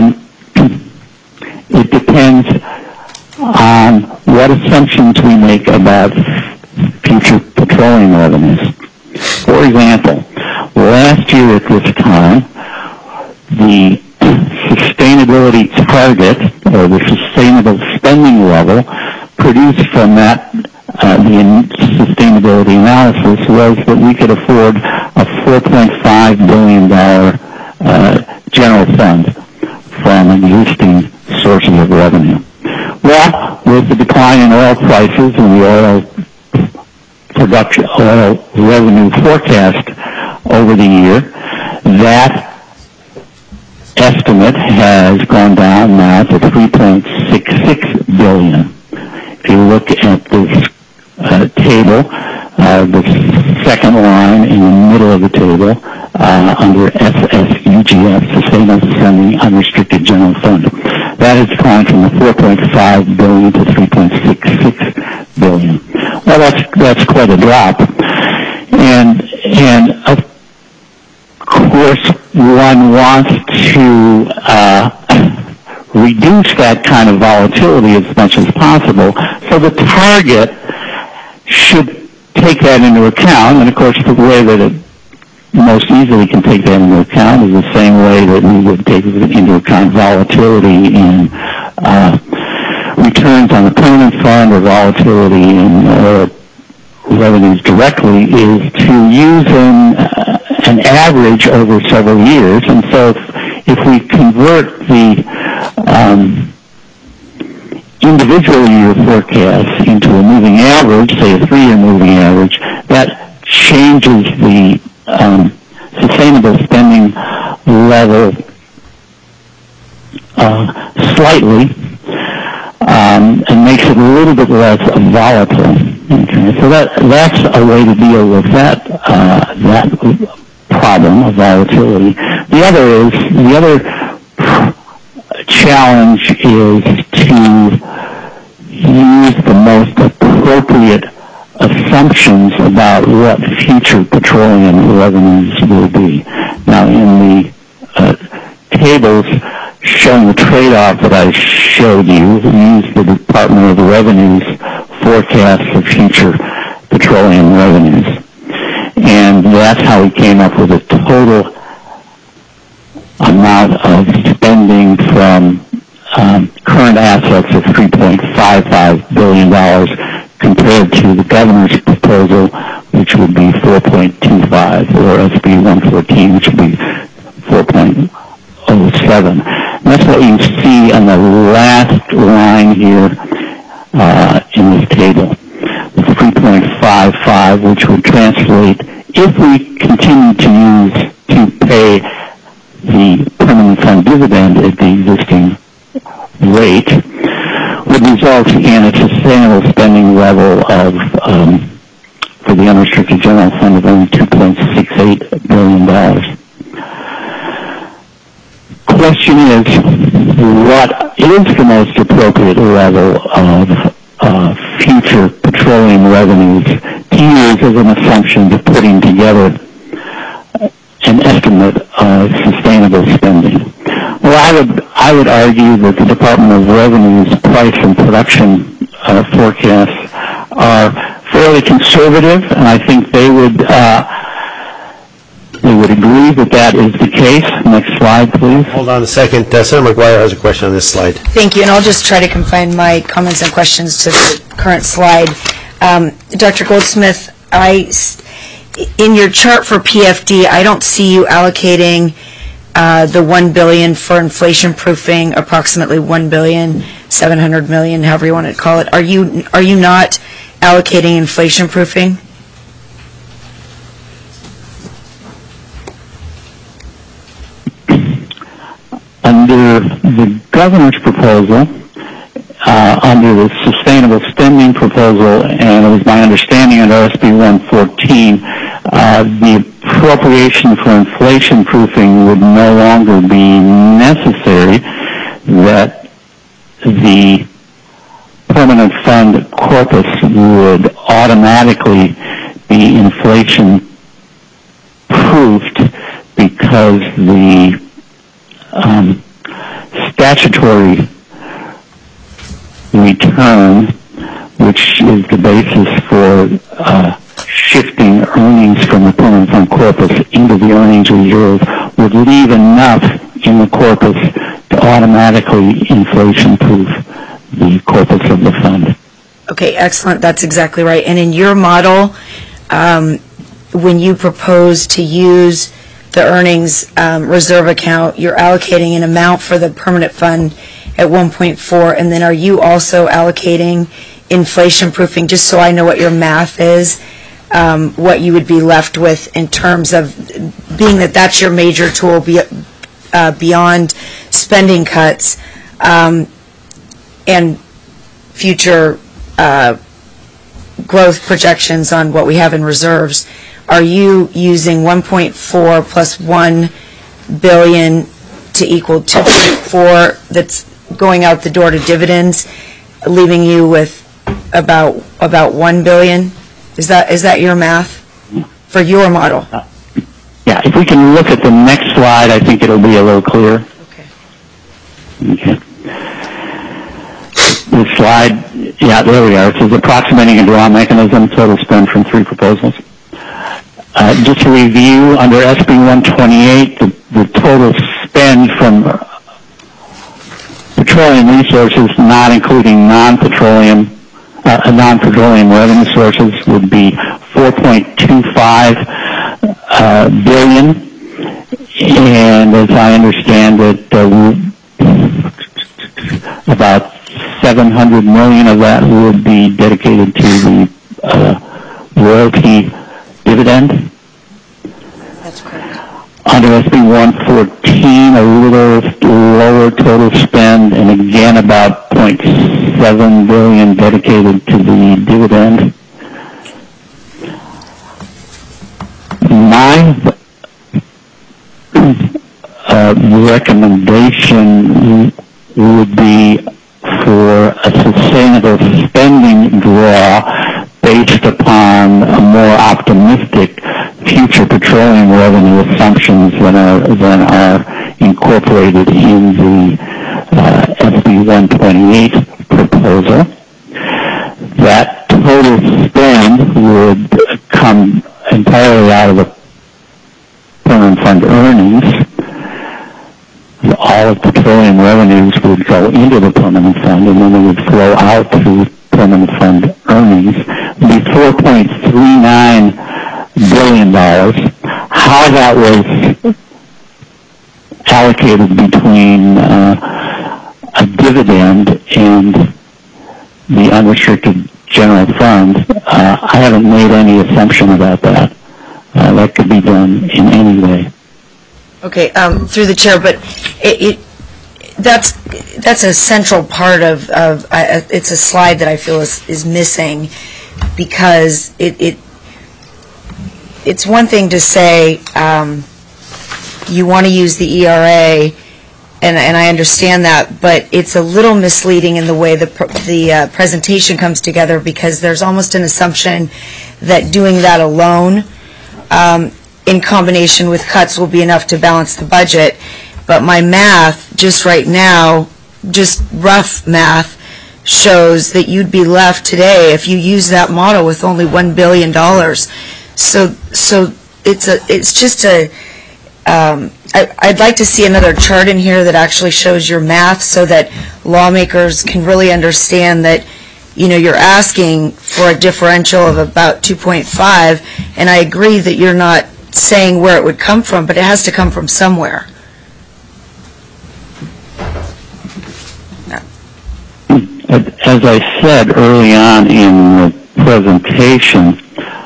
[SPEAKER 6] it depends on what assumptions we make about future petroleum revenues. For example, last year at this time, the sustainability target, or the sustainable spending level, produced from that the sustainability analysis, was that we could afford a $4.5 billion general fund from existing sources of revenue. Well, with the decline in oil prices and the oil revenue forecast over the year, that estimate has gone down now to $3.66 billion. If you look at this table, the second line in the middle of the table, under SSUGF, Sustainable Spending Unrestricted General Fund, that has gone from the $4.5 billion to $3.66 billion. Well, that's quite a drop, and of course, one wants to reduce that kind of volatility as much as possible. So the target should take that into account, and of course the way that it most easily can take that into account is the same way that we would take into account volatility in returns on the permanent fund or volatility in revenues directly, is to use an average over several years. And so if we convert the individual year forecast into a moving average, say a 3-year moving average, that changes the sustainable spending level slightly, and makes it a little bit less volatile. Okay, so that's a way to deal with that problem of volatility. The other challenge is to use the most appropriate assumptions about what future petroleum revenues will be. Now, in the tables showing the trade-off that I showed you, we used the Department of Revenue's forecast of future petroleum revenues. And that's how we came up with a total amount of spending from current assets of $3.55 billion compared to the governor's proposal, which would be 4.25, or SB 114, which would be 4.07. And that's what you see on the last line here in this table. The 3.55, which would translate if we continue to pay the permanent fund dividend at the existing rate, would result in a sustainable spending level of, for the unrestricted general fund, of only $2.68 billion. Question is, what is the most appropriate level of future petroleum revenues to use as an assumption to putting together an estimate of sustainable spending? Well, I would argue that the Department of Revenue's price and production forecasts are fairly conservative, and I think they would agree that that is the case. Next slide, please.
[SPEAKER 1] Hold on a second. Senator McGuire has a question on this slide.
[SPEAKER 2] Thank you, and I'll just try to confine my comments and questions to the current slide. Dr. Goldsmith, in your chart for PFD, I don't see you allocating the $1 billion for inflation proofing, approximately $1.7 billion, however you want to call it. Are you not allocating inflation proofing?
[SPEAKER 6] Under the governor's proposal, under the sustainable spending proposal, and it was my understanding under SB 114, the appropriation for inflation proofing would no longer be necessary, that the permanent fund corpus would automatically be inflation proofed because the statutory return, which is the basis for shifting earnings from the permanent fund corpus into the earnings reserve, would leave enough in the corpus to automatically inflation-proof the corpus of the fund.
[SPEAKER 2] Okay, excellent. That's exactly right. And in your model, when you propose to use the earnings reserve account, you're allocating an amount for the permanent fund at 1.4, and then are you also allocating inflation proofing, just so I know what your math is, what you would be left with in terms of being that that's your major tool beyond spending cuts and future growth projections on what we have in reserves. Are you using 1.4 plus 1 billion to equal 2.4 that's going out the door to dividends, leaving you with about 1 billion? Is that your math for your model?
[SPEAKER 6] Yeah, if we can look at the next slide, I think it'll be a little clearer. Okay. The slide, yeah, there we are. It says approximating a draw mechanism, total spend from 3 proposals. Just to review, under SB 128, the total spend from petroleum resources, not including non-petroleum revenue sources, would be $4.25 billion, and as I understand it, about $700 million of that would be dedicated to the royalty dividend.
[SPEAKER 2] That's correct.
[SPEAKER 6] Under SB 114, a little lower total spend, and again about $0.7 billion dedicated to the dividend. My recommendation would be for a sustainable spending draw based upon a more optimistic future petroleum revenue assumptions than are incorporated in the SB 128 proposal. That total spend would come entirely out of the permanent fund earnings. All of petroleum revenues would go into the permanent fund, and then they would flow out through permanent fund earnings. It would be $4.39 billion. How that was allocated between a dividend and the unrestricted general fund, I haven't made any assumption about that. that could be done in any way.
[SPEAKER 2] Okay, through the chair, but that's a central part of it's a slide that I feel is missing, because it's one thing to say you want to use the ERA, and I understand that, but it's a little misleading in the way the presentation comes together, because there's almost an assumption that doing that alone in combination with cuts will be enough to balance the budget. But my math, just right now, just rough math, shows that you'd be left today, if you use that model, with only $1 billion. So it's just a, I'd like to see another chart in here that actually shows your math, so that lawmakers can really understand that, you know, you're asking for a differential of about 2.5, and I agree that you're not saying where it would come from, but it has to come from somewhere.
[SPEAKER 6] As I said early on in the presentation,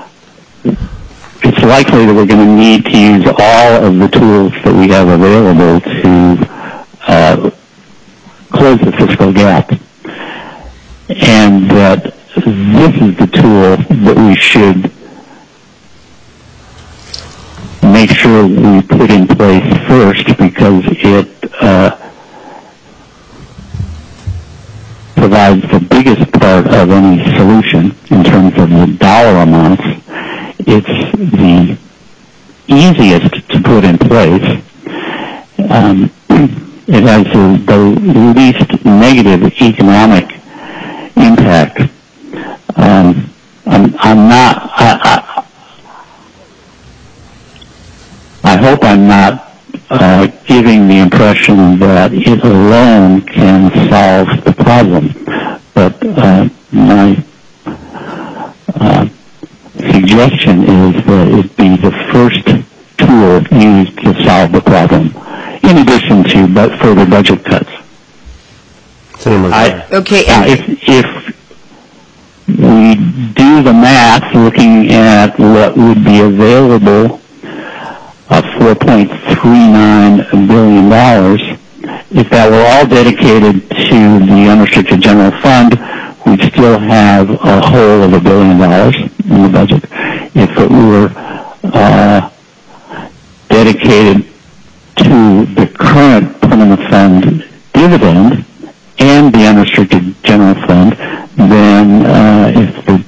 [SPEAKER 6] it's likely that we're going to need to use all of the tools that we have available to close the fiscal gap. And that this is the tool that we should make sure we put in place first, because it provides the biggest part of any solution in terms of the dollar amounts. It's the easiest to put in place. It has the least negative economic impact. I hope I'm not giving the impression that it alone can solve the problem, but my suggestion is that it be the first tool used to solve the problem, in addition to further budget cuts.
[SPEAKER 2] Okay.
[SPEAKER 6] If we do the math looking at what would be available, $4.39 billion, if that were all dedicated to the unrestricted general fund, we'd still have a hole of $1 billion in the budget. If it were dedicated to the current permanent fund dividend and the unrestricted general fund, then if the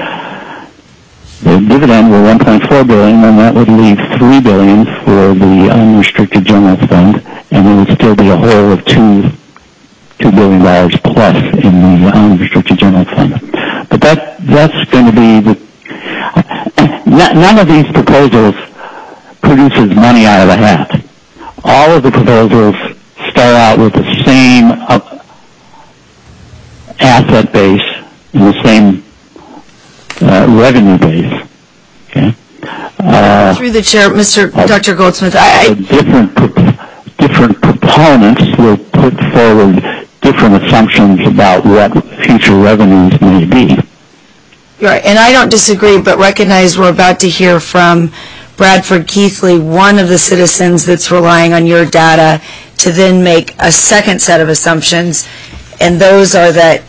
[SPEAKER 6] dividend were $1.4 billion, then that would leave $3 billion for the unrestricted general fund, and there would still be a hole of $2 billion plus in the unrestricted general fund. But that's going to be none of these proposals produces money out of the hat. All of the proposals start out with the same asset base and the same revenue base. Okay.
[SPEAKER 2] Through the chair, Dr. Goldsmith,
[SPEAKER 6] different proponents will put forward different assumptions about what future revenues may be.
[SPEAKER 2] Right, and I don't disagree, but recognize we're about to hear from Bradford Keithley, one of the citizens that's relying on your data to then make a second set of assumptions, and those are that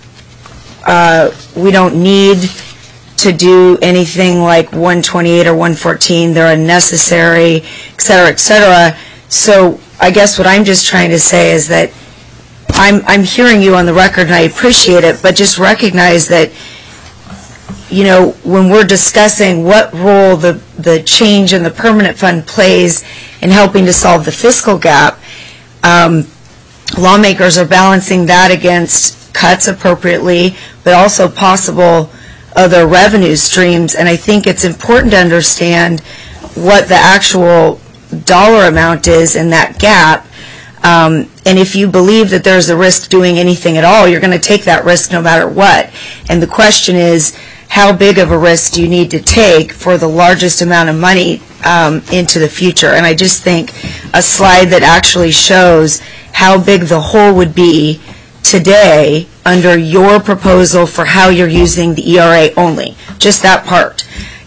[SPEAKER 2] we don't need to do anything like 128 or 114. They're unnecessary, et cetera, et cetera. So I guess what I'm just trying to say is that I'm hearing you on the record, and I appreciate it, but just recognize that, you know, when we're discussing what role the change in the permanent fund plays in helping to solve the fiscal gap, lawmakers are balancing that against cuts appropriately, but also possible other revenue streams. And I think it's important to understand what the actual dollar amount is in that gap. And if you believe that there's a risk doing anything at all, you're going to take that risk no matter what. And the question is, how big of a risk do you need to take for the largest amount of money into the future? And I just think a slide that actually shows how big the hole would be today under your proposal for how you're using the ERA only, just that part,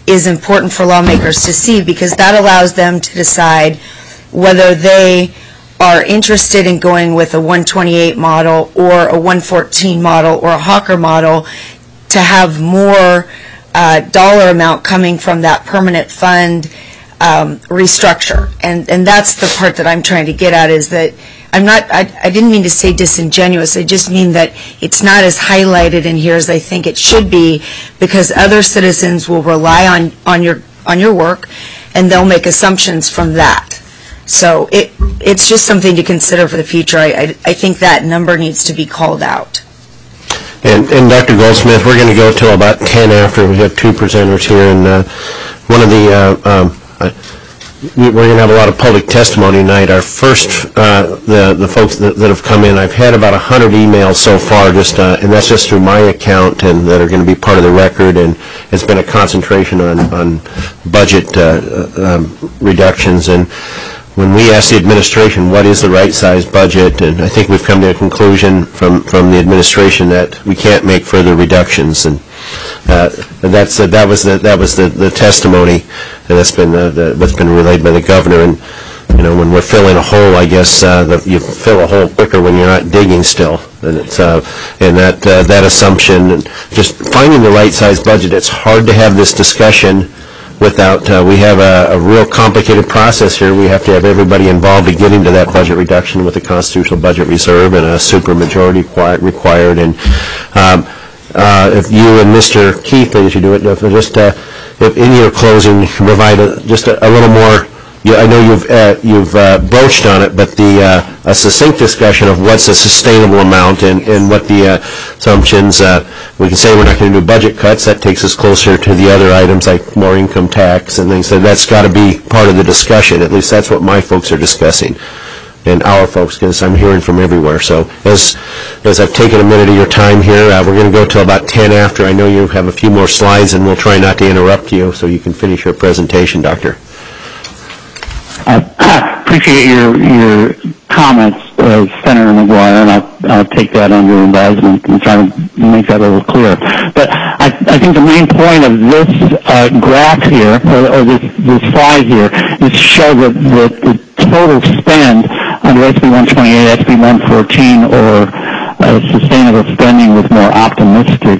[SPEAKER 2] is important for lawmakers to see, because that allows them to decide whether they are interested in going with a 128 model or a 114 model or a Hawker model, to have more dollar amount coming from that permanent fund restructure. And that's the part that I'm trying to get at, is that I didn't mean to say disingenuous. I just mean that it's not as highlighted in here as I think it should be, because other citizens will rely on your work, and they'll make assumptions from that. So it's just something to consider for the future. I think that number needs to be called out.
[SPEAKER 1] And Dr. Goldsmith, we're going to go till about 10 after. We have two presenters here, and one of the we're going to have a lot of public testimony tonight. Our first, the folks that have come in, I've had about 100 emails so far, and that's just through my account, and that are going to be part of the record. And it's been a concentration on budget reductions. And when we asked the administration what is the right size budget, and I think we've come to a conclusion from the administration that we can't make further reductions. And that was the testimony, and that's been what's been relayed by the governor. And when we're filling a hole, I guess you fill a hole quicker when you're not digging still. And it's and that assumption, and just finding the right size budget. It's hard to have this discussion without we have a real complicated process here. We have to have everybody involved in getting to that budget reduction with the constitutional budget reserve and a supermajority required. And if you and Mr. Keith, as you do it, if in your closing you can provide just a little more. I know you've broached on it, but a succinct discussion of what's a sustainable amount and what the assumptions. We can say we're not going to do budget cuts. That takes us closer to the other items like more income tax and things. So that's got to be part of the discussion. At least that's what my folks are discussing, and our folks, because I'm hearing from everywhere. So as I've taken a minute of your time here, we're going to go till about 10 after. I know you have a few more slides, and we'll try not to interrupt you so you can finish your presentation, Doctor.
[SPEAKER 6] I appreciate your comments, Senator McGuire, and I'll take that under advisement and try to make that a little clearer. But I think the main point of this graph here, or this slide here, is to show that the total spend under SB 128, SB 114, or sustainable spending with more optimistic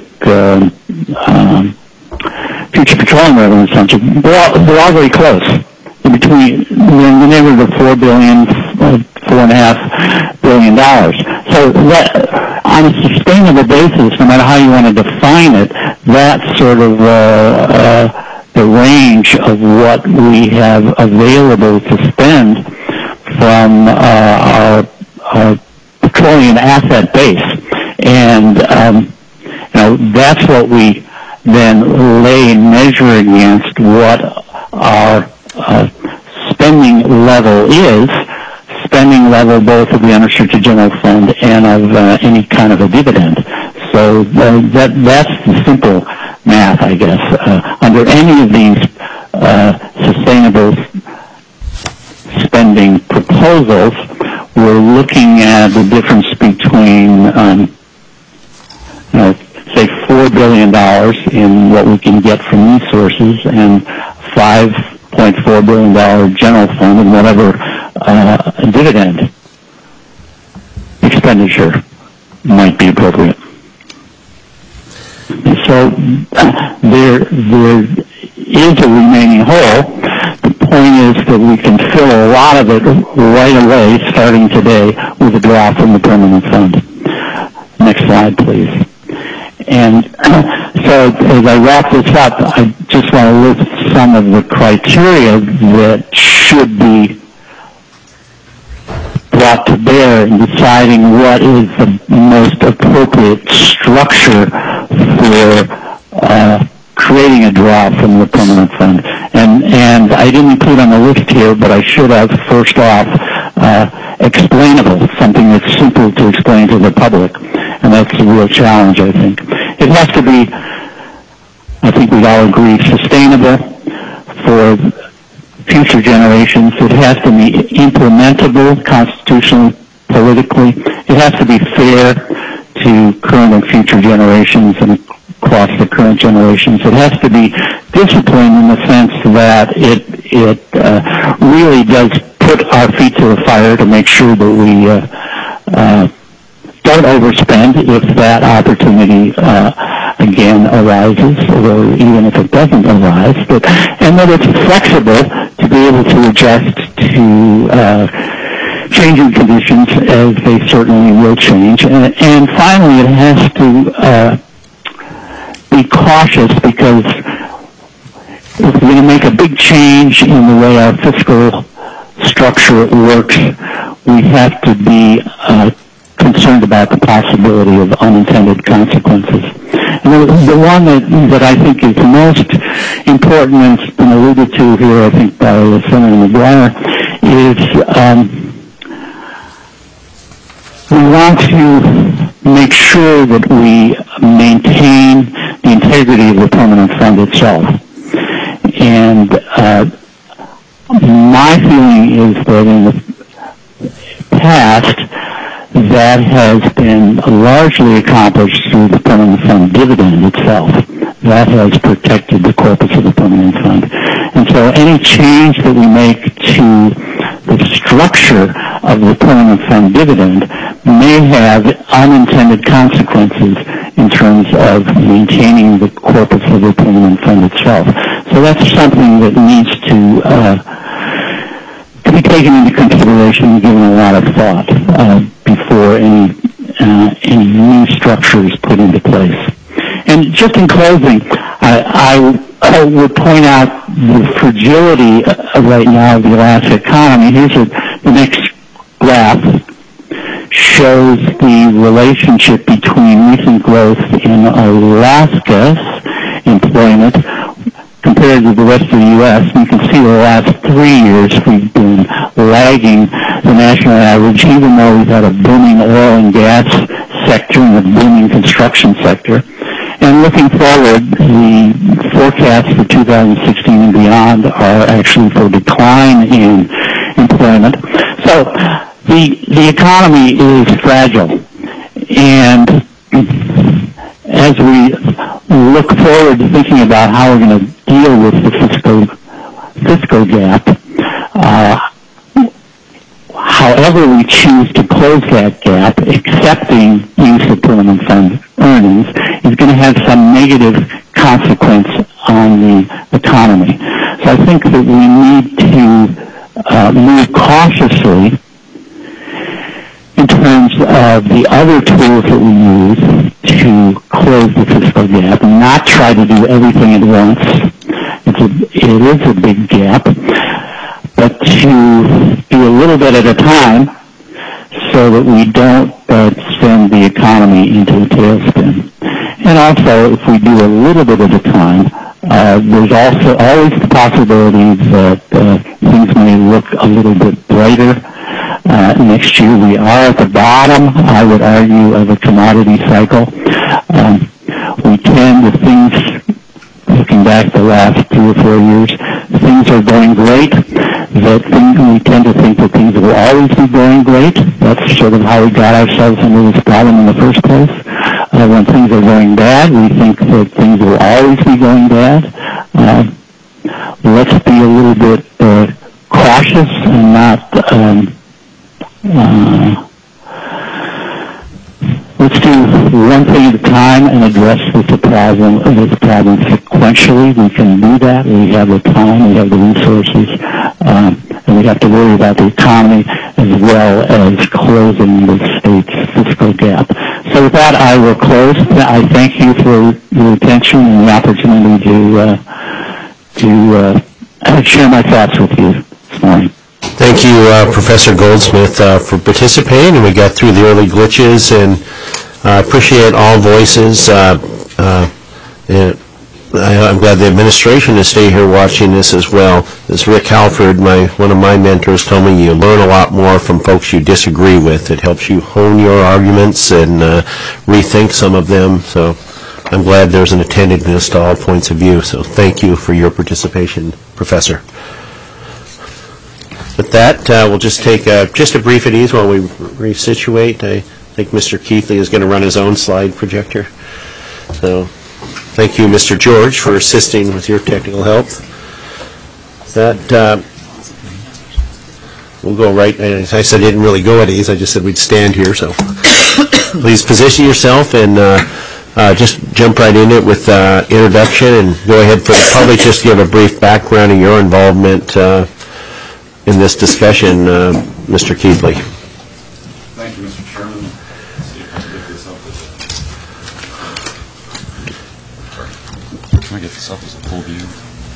[SPEAKER 6] future petroleum revenue assumption, they're all very close. Between the neighborhood of $4 billion, $4.5 billion. So that, on a sustainable basis, no matter how you want to define it, that's sort of the range of what we have available to spend from our petroleum asset base, and that's what we then lay and measure against what our spending level both of the unrestricted general fund and of any kind of a dividend. So that's the simple math, I guess. Under any of these sustainable spending proposals, we're looking at the difference between, say, $4 billion in what we can get from these sources and $5.4 billion general fund and whatever dividend expenditure might be appropriate. So there is a remaining hole. The point is that we can fill a lot of it right away, starting today, with a draw from the permanent fund. Next slide, please. And so as I wrap this up, I just want to list some of the criteria that should be brought to bear in deciding what is the most appropriate structure for creating a draw from the permanent fund. And I didn't include on the list here, but I should have, first off, explainable, something that's simple to explain to the public. And that's a real challenge, I think. It has to be, I think we'd all agree, sustainable for future generations. It has to be implementable constitutionally, politically. It has to be fair to current and future generations and across the current generations. It has to be discipline in the sense that it really does put our feet to the fire to make sure that we don't overspend if that opportunity again arises, or even if it doesn't arise, and that it's flexible to be able to adjust to changing conditions, as they certainly will change. And finally, it has to be cautious, because if we're going to make a big change in the way our fiscal structure works, we have to be concerned about the possibility of unintended consequences. And the one that I think is most important, and it's been alluded to here, I think, by Senator McGuire, is we want to make sure that we maintain the integrity of the permanent fund itself. And my feeling is that in the past, that has been largely accomplished through the permanent fund dividend itself. That has protected the corpus of the permanent fund. And so any change that we make to the structure of the permanent fund dividend may have unintended consequences in terms of maintaining the corpus of the permanent fund itself. So that's something that needs to be taken into consideration and given a lot of thought before any new structure is put into place. And just in closing, I would point out the fragility right now of the Alaska economy. Here's the next graph shows the relationship between recent growth in Alaska's employment compared to the rest of the U.S. You can see the last 3 years we've been lagging the national average, even though we've had a booming oil and gas sector and a booming construction sector. And looking forward, the forecasts for 2016 and beyond are actually for decline in employment. So the economy is fragile. And as we look forward to thinking about how we're going to deal with the fiscal gap, however we choose to close that gap, accepting use of permanent fund earnings is going to have some negative consequence on the economy. So I think that we need to move cautiously in terms of the other tools that we use to close the fiscal gap and not try to do everything at once. It is a big gap, but to do a little bit at a time so that we don't send the economy into a tailspin. And also, if we do a little bit at a time, there's also always the possibility that things may look a little bit brighter. Next year we are at the bottom, I would argue, of a commodity cycle. We tend to things, looking back the last 2 or 4 years, things are going great. We tend to think that things will always be going great. That's sort of how we got ourselves into this problem in the first place. When things are going bad, we think that things will always be going bad. Let's be a little bit cautious and not let's do one thing at a time and address the problem sequentially. We can do that. We have the time, we have the resources, and we have to worry about the economy as well as closing the state's fiscal gap. So with that, I will close. I thank you for your attention and the opportunity to share my thoughts with you this morning.
[SPEAKER 1] Thank you, Professor Goldsmith, for participating, and we got through the early glitches, and I appreciate all voices. I'm glad the administration is stay here watching this as well. As Rick Halford, one of my mentors, told me, you learn a lot more from folks you disagree with. It helps you hone your arguments and rethink some of them. So I'm glad there's an attentiveness to all points of view. So thank you for your participation, Professor. With that, we'll just take just a brief at ease while we resituate. I think Mr. Keithley is going to run his own slide projector. So Thank you, Mr. George, for assisting with your technical help. That we'll go right. I said I didn't really go at ease. I just said we'd stand here. So please position yourself and just jump right in it with introduction and go ahead for the public. Just give a brief background of your involvement in this discussion, Mr. Keithley.
[SPEAKER 7] Thank you, Mr. Chairman. Let's see if I can get this up as can I get this up as a full view?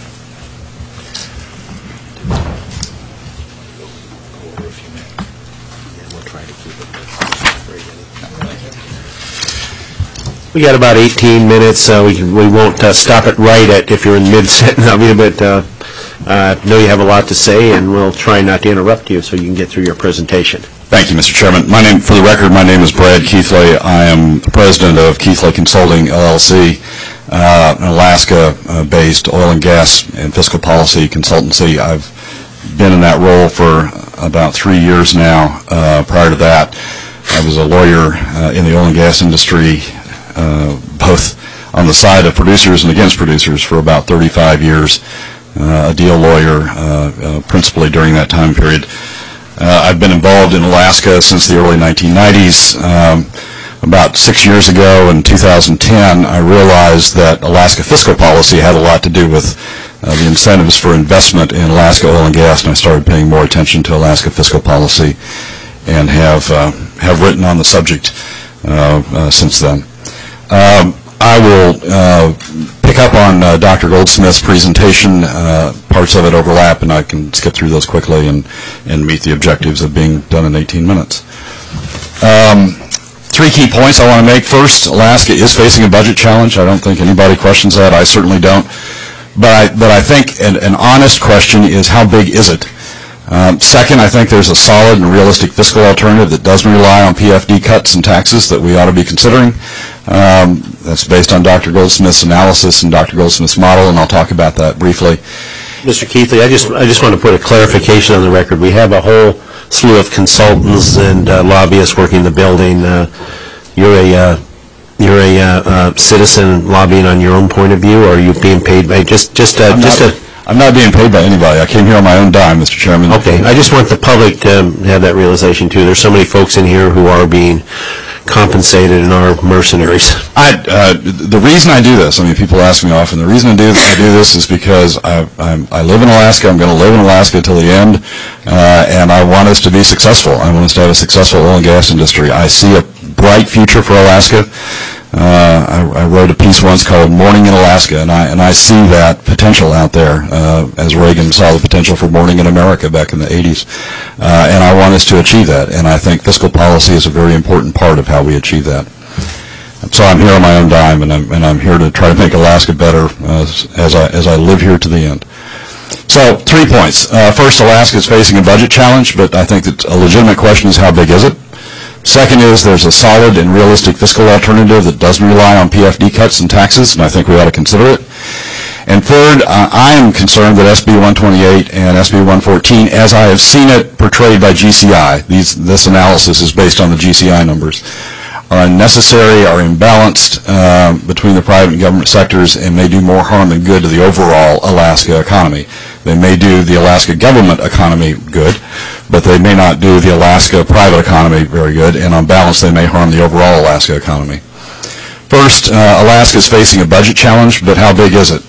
[SPEAKER 1] We got about 18 minutes. We won't stop it right at if you're in mid-sentence, but I know you have a lot to say, and we'll try not to interrupt you so you can get through your presentation.
[SPEAKER 7] Thank you, Mr. Chairman. For the record, my name is Brad Keithley. I am the president of Keithley Consulting, LLC, an Alaska-based oil and gas and fiscal policy consultancy. I've been in that role for about 3 years now. Prior to that, I was a lawyer in the oil and gas industry, both on the side of producers and against producers for about 35 years, a deal lawyer principally during that time period. I've been involved in Alaska since the early 1990s. About 6 years ago, in 2010, I realized that Alaska fiscal policy had a lot to do with the incentives for investment in Alaska oil and gas, and I started paying more attention to Alaska fiscal policy and have written on the subject since then. I will pick up on Dr. Goldsmith's presentation. Parts of it overlap, and I can skip through those quickly and meet the objectives of being done in 18 minutes. 3 key points I want to make. First, Alaska is facing a budget challenge. I don't think anybody questions that. I certainly don't. But I think an honest question is, how big is it? Second, I think there's a solid and realistic fiscal alternative that doesn't rely on PFD cuts and taxes that we ought to be considering. That's based on Dr. Goldsmith's analysis and Dr. Goldsmith's model, and I'll talk about that briefly.
[SPEAKER 1] Mr. Keithley, I just want to put a clarification on the record. We have a whole slew of consultants and lobbyists working the building. You're a citizen lobbying on your own point of view, or are you being paid by
[SPEAKER 7] I'm not being paid by anybody. I came here on my own dime, Mr. Chairman.
[SPEAKER 1] Okay. I just want the public to have that realization, too. There's so many folks in here who are being compensated and are mercenaries.
[SPEAKER 7] The reason I do this, people ask me often, the reason I do this is because I live in Alaska. I'm going to live in Alaska till the end, and I want us to be successful. I want us to have a successful oil and gas industry. I see a bright future for Alaska. I wrote a piece once called Morning in Alaska, and I see that potential out there, as Reagan saw the potential for morning in America back in the 80s. And I want us to achieve that, and I think fiscal policy is a very important part of how we achieve that. So I'm here on my own dime, and I'm here to try to make Alaska better as I live here to the end. So 3 points. First, Alaska is facing a budget challenge, but I think that a legitimate question is, how big is it? Second is, there's a solid and realistic fiscal alternative that doesn't rely on PFD cuts and taxes, and I think we ought to consider it. And third, I am concerned that SB 128 and SB 114, as I have seen it portrayed by GCI, this analysis is based on the GCI numbers, are unnecessary, are imbalanced between the private and government sectors, and may do more harm than good to the overall Alaska economy. They may do the Alaska government economy good, but they may not do the Alaska private economy very good, and on balance they may harm the overall Alaska economy. First, Alaska is facing a budget challenge, but how big is it?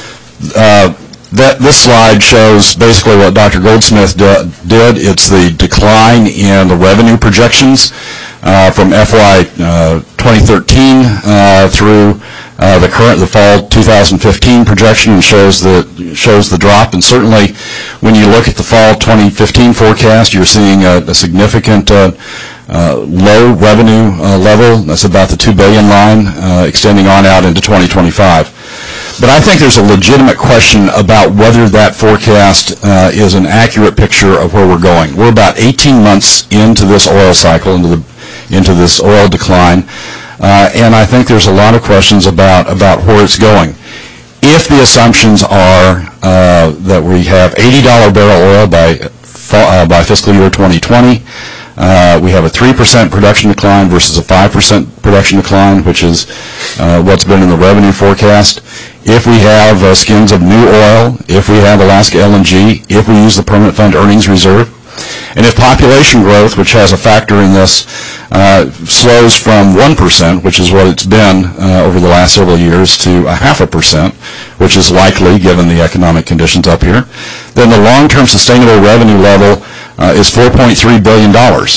[SPEAKER 7] This slide shows basically what Dr. Goldsmith did. It's the decline in the revenue projections from FY 2013 through the fall 2015 projection, and shows the drop. And certainly, when you look at the fall 2015 forecast, you're seeing a significant low revenue level. That's about the $2 billion line, extending on out into 2025. But I think there's a legitimate question about whether that forecast is an accurate picture of where we're going. We're about 18 months into this oil cycle, into this oil decline, and I think there's a lot of questions about where it's going. If the assumptions are that we have $80 barrel oil by fiscal year 2020, We have a 3% production decline versus a 5% production decline, which is what's been in the revenue forecast. If we have skins of new oil, if we have Alaska LNG, if we use the permanent fund earnings reserve, and if population growth, which has a factor in this, slows from 1%, which is what it's been over the last several years, to 0.5%, which is likely given the economic conditions up here, then the long-term sustainable revenue level is $4.3 billion,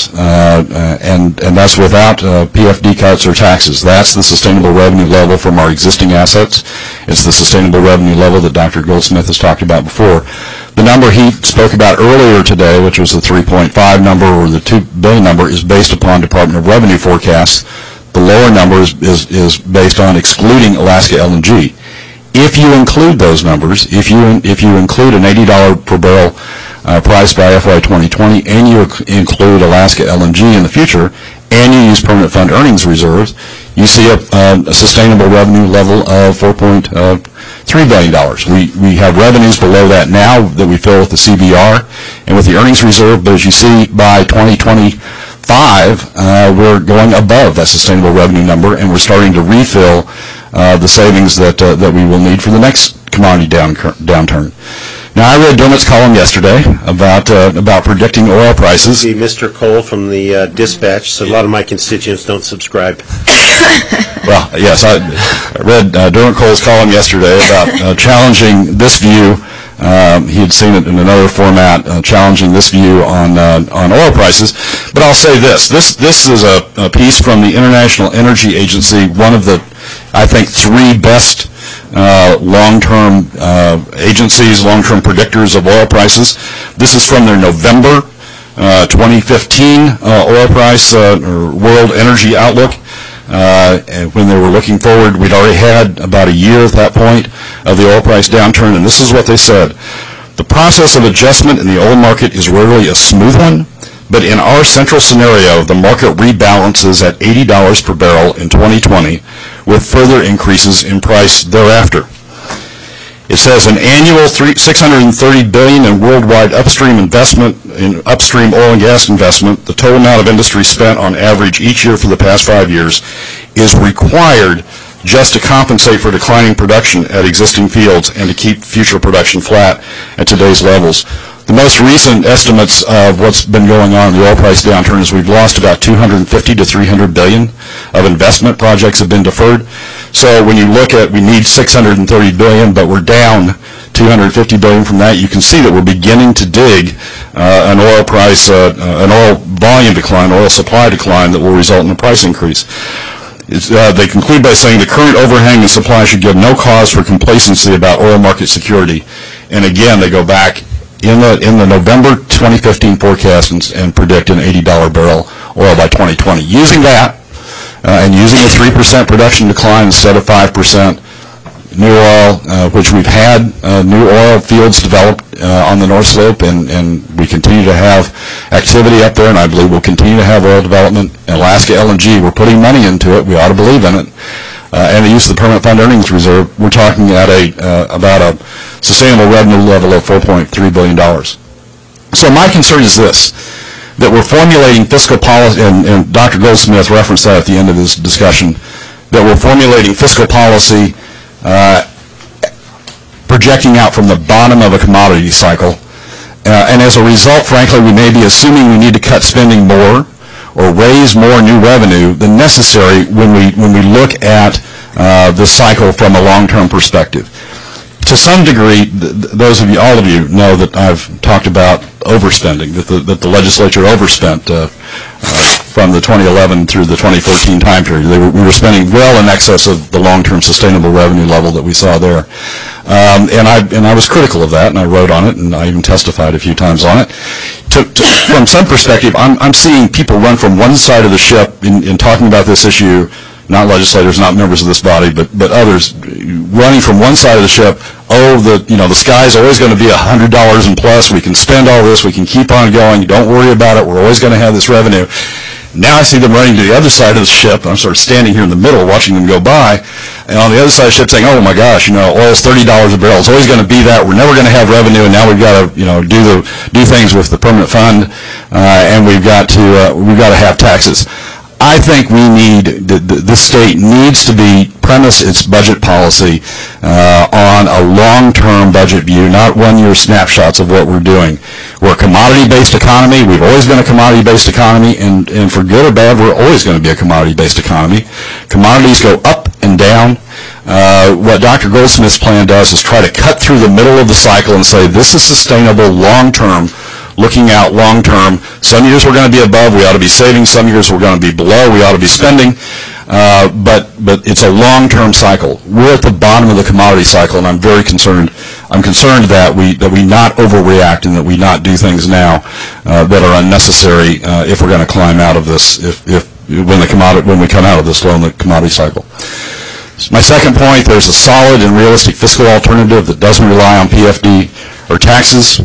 [SPEAKER 7] and that's without PFD cuts or taxes. That's the sustainable revenue level from our existing assets. It's the sustainable revenue level that Dr. Goldsmith has talked about before. The number he spoke about earlier today, which was the 3.5 number or the $2 billion number, is based upon Department of Revenue forecasts. The lower number is based on excluding Alaska LNG. If you include those numbers, if you include an $80 per barrel price by FY 2020, and you include Alaska LNG in the future, and you use permanent fund earnings reserves, you see a sustainable revenue level of $4.3 billion. We have revenues below that now that we fill with the CBR and with the earnings reserve, but as you see, by 2025, we're going above that sustainable revenue number, and we're starting to refill the savings that we will need for the next commodity downturn. Now, I read Dermot's column yesterday about predicting oil prices.
[SPEAKER 1] See, Mr. Cole from the Dispatch, so a lot of my constituents don't subscribe.
[SPEAKER 7] Well, yes, I read Dermot Cole's column yesterday about challenging this view. He had seen it in another format, challenging this view on oil prices. But I'll say this. This is a piece from the International Energy Agency, one of the, I think, three best long-term agencies, long-term predictors of oil prices. This is from their November 2015 oil price or World Energy Outlook. And when they were looking forward, we'd already had about a year at that point of the oil price downturn, and this is what they said. The process of adjustment in the oil market is rarely a smooth one, but in our central scenario, the market rebalances at $80 per barrel in 2020, with further increases in price thereafter. It says an annual $630 billion in worldwide upstream investment, in upstream oil and gas investment, the total amount of industry spent on average each year for the past 5 years, is required just to compensate for declining production at existing fields and to keep future production flat at today's levels. The most recent estimates of what's been going on in the oil price downturn is we've lost about 250 to 300 billion of investment projects have been deferred. So when you look at, we need 630 billion, but we're down 250 billion from that, you can see that we're beginning to dig an oil price, an oil volume decline, oil supply decline that will result in a price increase. They conclude by saying the current overhang in supply should give no cause for complacency about oil market security. And again, they go back in the November 2015 forecast and predict an $80 barrel oil by 2020. Using that and using a 3% production decline instead of 5%, new oil, which we've had new oil fields developed on the North Slope, and we continue to have activity up there, and I believe we'll continue to have oil development. Alaska LNG, we're putting money into it. We ought to believe in it. And the use of the permanent fund earnings reserve, we're talking at about a sustainable revenue level of $4.3 billion. So my concern is this, that we're formulating fiscal policy, and Dr. Goldsmith referenced that at the end of his discussion, that we're formulating fiscal policy projecting out from the bottom of a commodity cycle. And as a result, frankly, we may be assuming we need to cut spending more or raise more new revenue than necessary when we look at this cycle from a long-term perspective. To some degree, those of you, all of you, know that I've talked about overspending, that the legislature overspent from the 2011 through the 2014 time period. We were spending well in excess of the long-term sustainable revenue level that we saw there. And I was critical of that, and I wrote on it, and I even testified a few times on it. From some perspective, I'm seeing people run from one side of the ship in talking about this issue, not legislators, not members of this body, but others, running from one side of the ship. Oh, the sky's always going to be $100 and plus. We can spend all this. We can keep on going. Don't worry about it. We're always going to have this revenue. Now I see them running to the other side of the ship. I'm sort of standing here in the middle watching them go by. And on the other side of the ship saying, oh my gosh, oil's $30 a barrel. It's always going to be that. We're never going to have revenue, and now we've got to, do things with the permanent fund, and we've got to have taxes. I think we need, the state needs to premise its budget policy on a long-term budget view, not one-year snapshots of what we're doing. We're a commodity-based economy. We've always been a commodity-based economy, and for good or bad, we're always going to be a commodity-based economy. Commodities go up and down. What Dr. Goldsmith's plan does is try to cut through the middle of the cycle and say, this is sustainable long-term, looking out long-term. Some years we're going to be above, we ought to be saving. Some years we're going to be below, we ought to be spending. But it's a long-term cycle. We're at the bottom of the commodity cycle, and I'm very concerned. I'm concerned that we not overreact and that we not do things now that are unnecessary if we're going to climb out of this. When we come out of this low in the commodity cycle. My second point: there's a solid and realistic fiscal alternative that doesn't rely on PFD or taxes.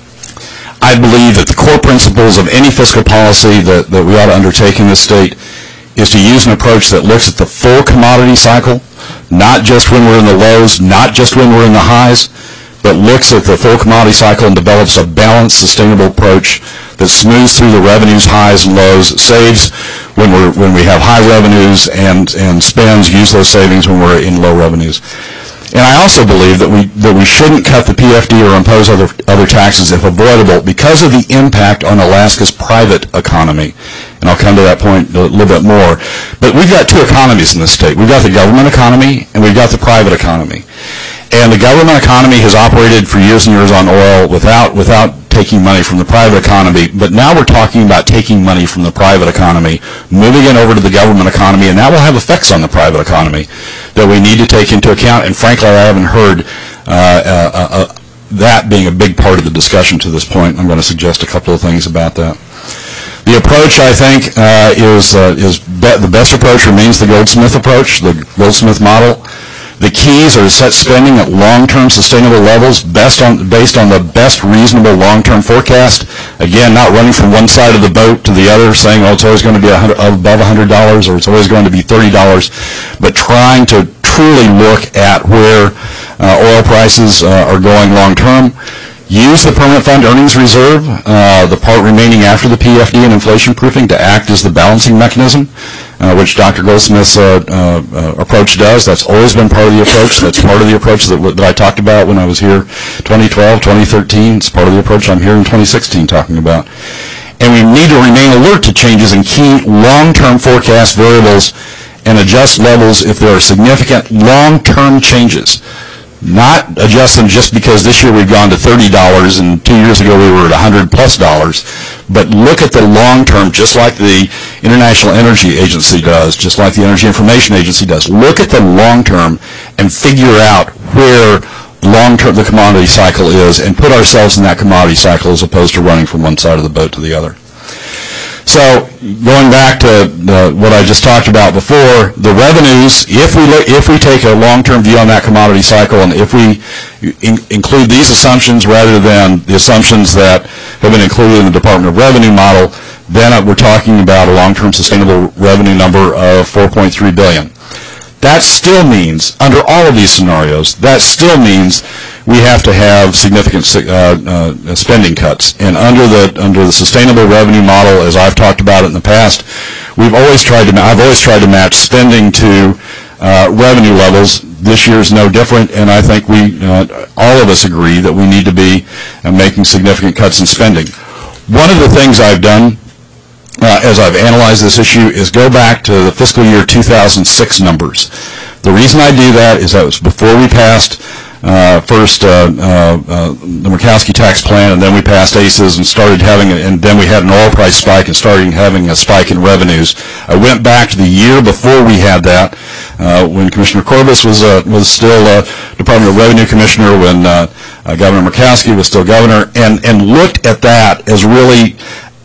[SPEAKER 7] I believe that the core principles of any fiscal policy that we ought to undertake in this state is to use an approach that looks at the full commodity cycle, not just when we're in the lows, not just when we're in the highs, but looks at the full commodity cycle and develops a balanced, sustainable approach that smooths through the revenues, highs and lows, saves when we have high revenues, and spends, use those savings when we're in low revenues. And I also believe that we shouldn't cut the PFD or impose other taxes if avoidable because of the impact on Alaska's private economy. And I'll come to that point a little bit more. But we've got two economies in this state. We've got the government economy and we've got the private economy. And the government economy has operated for years and years on oil without taking money from the private economy. But now we're talking about taking money from the private economy, moving it over to the government economy, and that will have effects on the private economy that we need to take into account. And frankly, I haven't heard that being a big part of the discussion to this point. I'm going to suggest a couple of things about that. The approach, I think, is the best approach remains the Goldsmith approach, the Goldsmith model. The keys are to set spending at long-term sustainable levels based on the best reasonable long-term forecast. Again, not running from one side of the boat to the other, saying, oh, it's always going to be above $100 or it's always going to be $30, but trying to truly look at where oil prices are going long-term. Use the permanent fund earnings reserve, the part remaining after the PFD and inflation proofing, to act as the balancing mechanism, which Dr. Goldsmith's approach does. That's always been part of the approach. That's part of the approach that I talked about when I was here 2012, 2013. It's part of the approach I'm here in 2016 talking about. And we need to remain alert to changes in key long-term forecast variables and adjust levels if there are significant long-term changes. Not adjust them just because this year we've gone to $30 and 2 years ago we were at $100+, but look at the long term, just like the International Energy Agency does, just like the Energy Information Agency does. Look at the long term and figure out where long term the commodity cycle is and put ourselves in that commodity cycle as opposed to running from one side of the boat to the other. So going back to what I just talked about before, the revenues, if we take a long-term view on that commodity cycle, and if we include these assumptions rather than the assumptions that have been included in the Department of Revenue model, then we're talking about a long-term sustainable revenue number of $4.3 billion. That still means, under all of these scenarios, that still means we have to have significant spending cuts. And under the sustainable revenue model, as I've talked about it in the past, I've always tried to match spending to revenue levels. This year is no different, and I think all of us agree that we need to be making significant cuts in spending. One of the things I've done as I've analyzed this issue is go back to the fiscal year 2006 numbers. The reason I do that is that was before we passed first the Murkowski tax plan, and then we passed ACES and started having, and then we had an oil price spike and started having a spike in revenues. I went back to the year before we had that, when Commissioner Corbis was still Department of Revenue Commissioner, when Governor Murkowski was still governor, and looked at that as really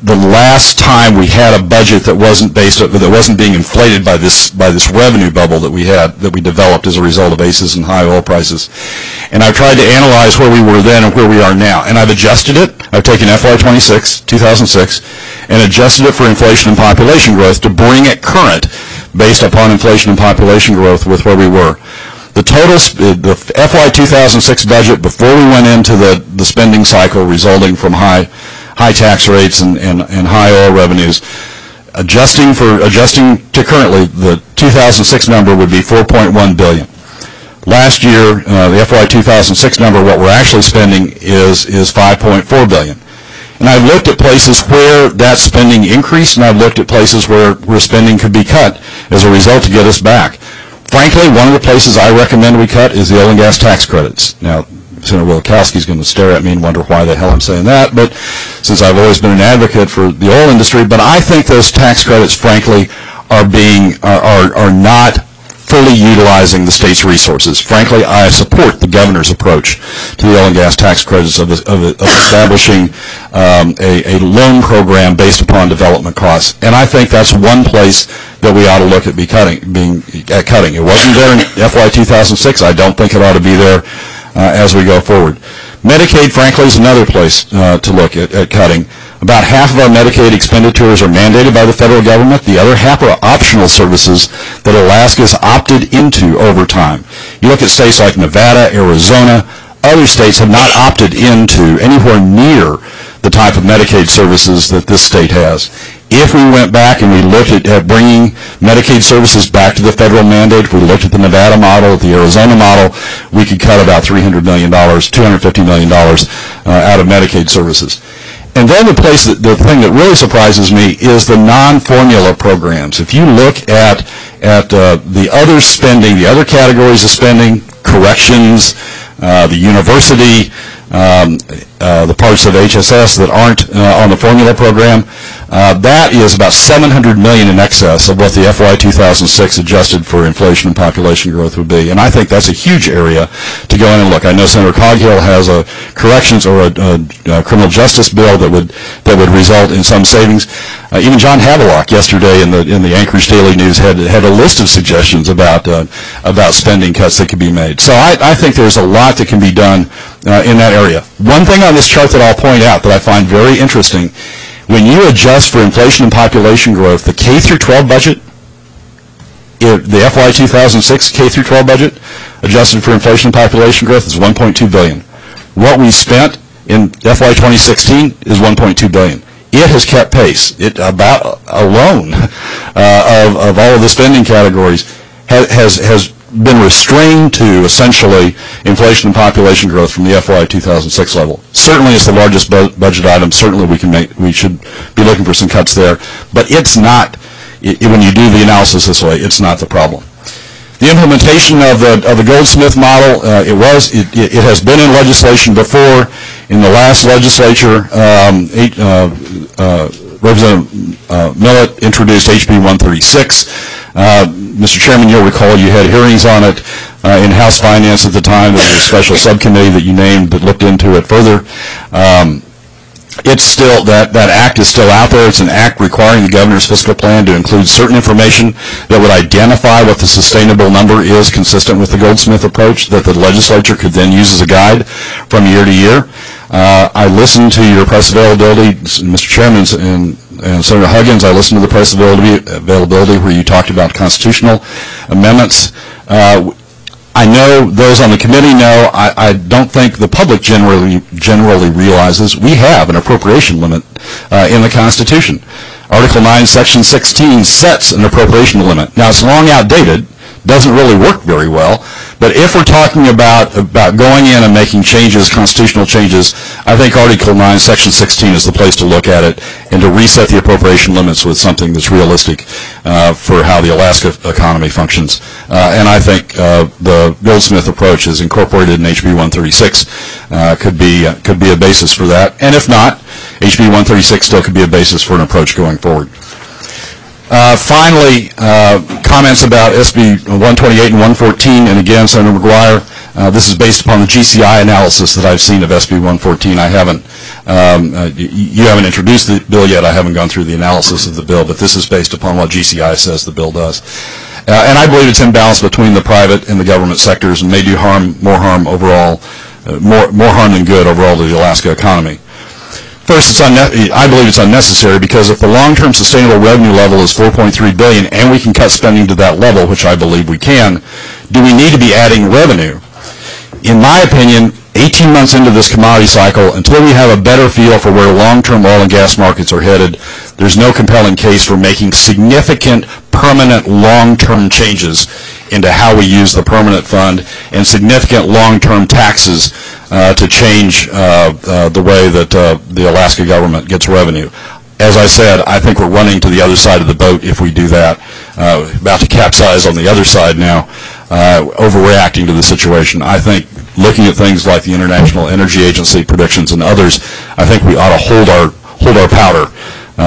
[SPEAKER 7] the last time we had a budget that wasn't being inflated by this revenue bubble that we developed as a result of ACEs and high oil prices. And I've tried to analyze where we were then and where we are now. And I've adjusted it. I've taken FY26, 2006, and adjusted it for inflation and population growth to bring it current based upon inflation and population growth with where we were. The FY 2006 budget before we went into the spending cycle resulting from high tax rates and high oil revenues, adjusting to currently, the 2006 number would be $4.1 billion. Last year, the FY 2006 number, what we're actually spending is $5.4 billion. And I've looked at places where that spending increased, and I've looked at places where spending could be cut as a result to get us back. Frankly, one of the places I recommend we cut is the oil and gas tax credits. Now, Senator Wielkowski's going to stare at me and wonder why the hell I'm saying that, but since I've always been an advocate for the oil industry, but I think those tax credits, frankly, are not fully utilizing the state's resources. Frankly, I support the governor's approach to the oil and gas tax credits of establishing a loan program based upon development costs. And I think that's one place that we ought to look at cutting. It wasn't there in FY 2006. I don't think it ought to be there as we go forward. Medicaid, frankly, is another place to look at cutting. About half of our Medicaid expenditures are mandated by the federal government. The other half are optional services that Alaska's opted into over time. You look at states like Nevada, Arizona, other states have not opted into anywhere near the type of Medicaid services that this state has. If we went back and we looked at bringing Medicaid services back to the federal mandate, if we looked at the Nevada model, the Arizona model, we could cut about $300 million, $250 million out of Medicaid services. And then the thing that really surprises me is the non-formula programs. If you look at the other spending, the other categories of spending, corrections, the university, the parts of HSS that aren't on the formula program, that is about $700 million in excess of what the FY 2006 adjusted for inflation and population growth would be. And I think that's a huge area to go in and look. I know Senator Coghill has a corrections or a criminal justice bill that would result in some savings. Even John Havelock yesterday in the Anchorage Daily News had a list of suggestions about spending cuts that could be made. So I think there's a lot that can be done in that area. One thing on this chart that I'll point out that I find very interesting, when you adjust for inflation and population growth, the K through 12 budget, the FY 2006 K through 12 budget, adjusted for inflation and population growth, is $1.2 billion. What we spent in FY 2016 is $1.2 billion. It has kept pace. It about alone of all of the spending categories has been restrained to essentially inflation and population growth from the FY 2006 level. Certainly it's the largest budget item. Certainly we should be looking for some cuts there. But it's not, when you do the analysis this way, it's not the problem. The implementation of the Goldsmith model, it has been in legislation before. In the last legislature, Representative Millett introduced HB 136. Mr. Chairman, you'll recall you had hearings on it in House Finance at the time. There was a special subcommittee that you named that looked into it further. It's still, that act is still out there. It's an act requiring the governor's fiscal plan to include certain information that would identify what the sustainable number is consistent with the Goldsmith approach that the legislature could then use as a guide from year to year. I listened to your press availability, Mr. Chairman and Senator Huggins. I listened to the press availability where you talked about constitutional amendments. I know those on the committee know. I don't think the public generally realizes we have an appropriation limit in the Constitution. Article 9, Section 16 sets an appropriation limit. Now, it's long outdated, doesn't really work very well, but if we're talking about going in and making changes, constitutional changes, I think Article 9, Section 16 is the place to look at it and to reset the appropriation limits with something that's realistic for how the Alaska economy functions. And I think the Goldsmith approach is incorporated in HB 136 could be a basis for that. And if not, HB 136 still could be a basis for an approach going forward. Finally, comments about SB 128 and 114, and again, Senator McGuire, this is based upon the GCI analysis that I've seen of SB 114. I haven't, you haven't introduced the bill yet. I haven't gone through the analysis of the bill, but this is based upon what GCI says the bill does. And I believe it's imbalanced between the private and the government sectors and may do more harm overall, more harm than good overall to the Alaska economy. First, I believe it's unnecessary because if the long-term sustainable revenue level is $4.3 billion and we can cut spending to that level, which I believe we can, do we need to be adding revenue? In my opinion, 18 months into this commodity cycle, until we have a better feel for where long-term oil and gas markets are headed, there's no compelling case for making significant, permanent, long-term changes into how we use the permanent fund and significant long-term taxes to change the way that the Alaska government gets revenue. As I said, I think we're running to the other side of the boat if we do that. About to capsize on the other side now, overreacting to the situation. I think looking at things like the International Energy Agency predictions and others, I think we ought to hold our powder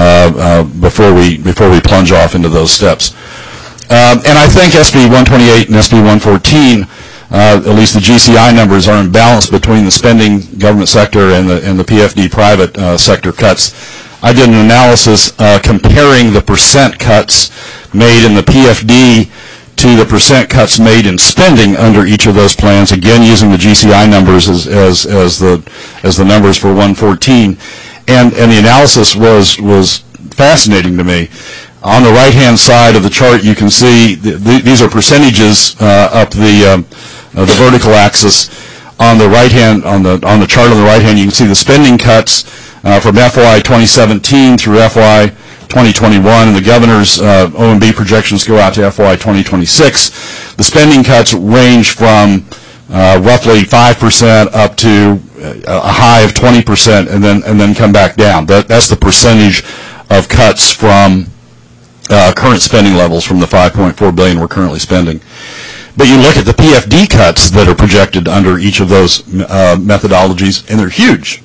[SPEAKER 7] before we plunge off into those steps. And I think SB 128 and SB 114, at least the GCI numbers, are in balance between the spending government sector and the PFD private sector cuts. I did an analysis comparing the percent cuts made in the PFD to the percent cuts made in spending under each of those plans, again using the GCI numbers as the numbers for 114. And the analysis was fascinating to me. On the right-hand side of the chart, you can see these are percentages up the vertical axis. On the right-hand, on the chart on the right-hand, you can see the spending cuts from FY 2017 through FY 2021, and the governor's OMB projections go out to FY 2026. The spending cuts range from roughly 5% up to a high of 20%, and then come back down. That's the percentage of cuts from current spending levels from the $5.4 billion we're currently spending. But you look at the PFD cuts that are projected under each of those methodologies, and they're huge.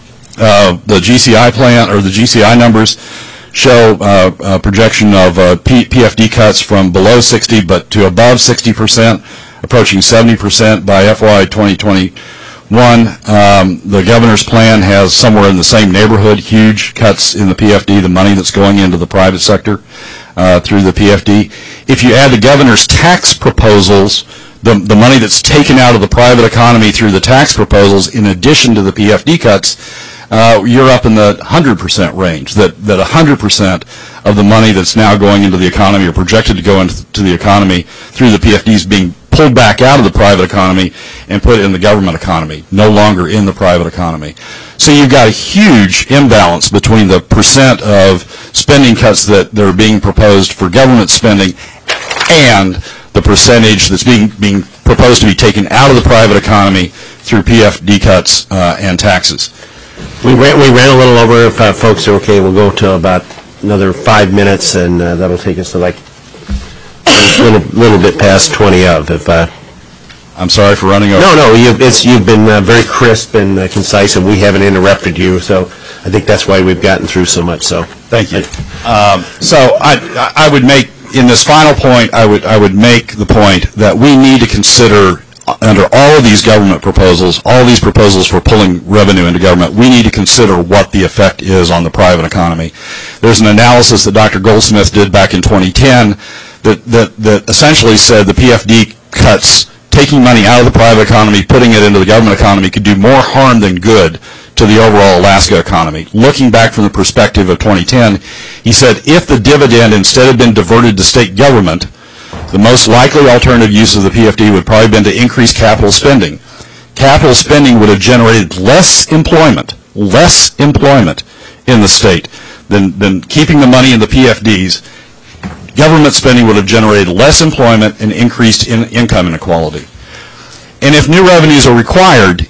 [SPEAKER 7] The GCI plan, or the GCI numbers, show a projection of PFD cuts from below 60 but to above 60%, approaching 70% by FY 2021. The governor's plan has somewhere in the same neighborhood, huge cuts in the PFD, the money that's going into the private sector through the PFD. If you add the governor's tax proposals, the money that's taken out of the private economy through the tax proposals in addition to the PFD cuts, you're up in the 100% range, that 100% of the money that's now going into the economy or projected to go into the economy through the PFD is being pulled back out of the private economy and put in the government economy, no longer in the private economy. So you've got a huge imbalance between the percent of spending cuts that are being proposed for government spending and the percentage that's being proposed to be taken out of the private economy through PFD cuts and taxes.
[SPEAKER 1] We ran a little over. If folks are okay, we'll go to about another 5 minutes, and that'll take us to like a little bit past 20 of.
[SPEAKER 7] I'm sorry for running over.
[SPEAKER 1] No, you've been very crisp and concise, and we haven't interrupted you. So I think that's why we've gotten through so much. So
[SPEAKER 7] thank you. So I would make, in this final point, I would make the point that we need to consider, under all of these government proposals, all these proposals for pulling revenue into government, we need to consider what the effect is on the private economy. There's an analysis that Dr. Goldsmith did back in 2010 that essentially said the PFD cuts, taking money out of the private economy, putting it into the government economy, could do more harm than good to the overall Alaska economy. Looking back from the perspective of 2010, he said if the dividend instead had been diverted to state government, the most likely alternative use of the PFD would probably have been to increase capital spending. Capital spending would have generated less employment in the state than keeping the money in the PFDs. Government spending would have generated less employment and increased income inequality. And if new revenues are required,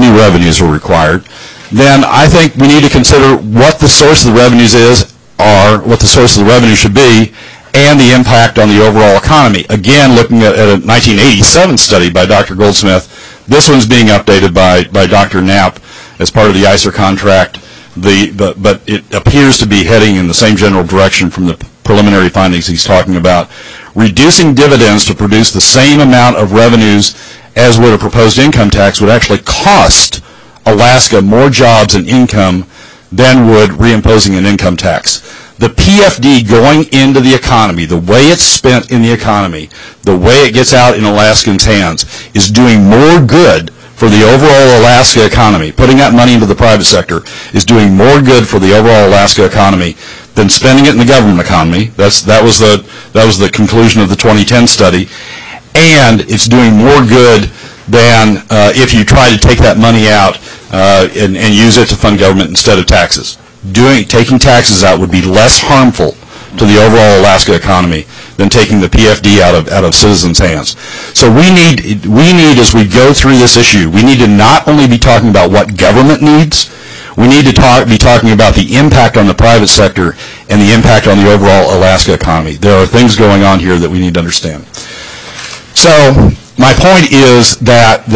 [SPEAKER 7] then I think we need to consider what the source of the revenues what the source of the revenue should be, and the impact on the overall economy. Again, looking at a 1987 study by Dr. Goldsmith, this one's being updated by Dr. Knapp as part of the ICER contract, but it appears to be heading in the same general direction from the preliminary findings, he's talking about reducing dividends to produce the same amount of revenues as would a proposed income tax would actually cost Alaska more jobs and income than would reimposing an income tax. The PFD going into the economy, the way it's spent in the economy, the way it gets out in Alaskans' hands, is doing more good for the overall Alaska economy. Putting that money into the private sector is doing more good for the overall Alaska economy than spending it in the government economy. That was the conclusion of the 2010 study. And it's doing more good than if you try to take that money out and use it to fund government instead of taxes. Taking taxes out would be less harmful to the overall Alaska economy than taking the PFD out of citizens' hands. So we need, as we go through this issue, we need to not only be talking about what government needs, we need to be talking about the impact on the private sector and the impact on the overall Alaska economy. There are things going on here that we need to understand. So my point is that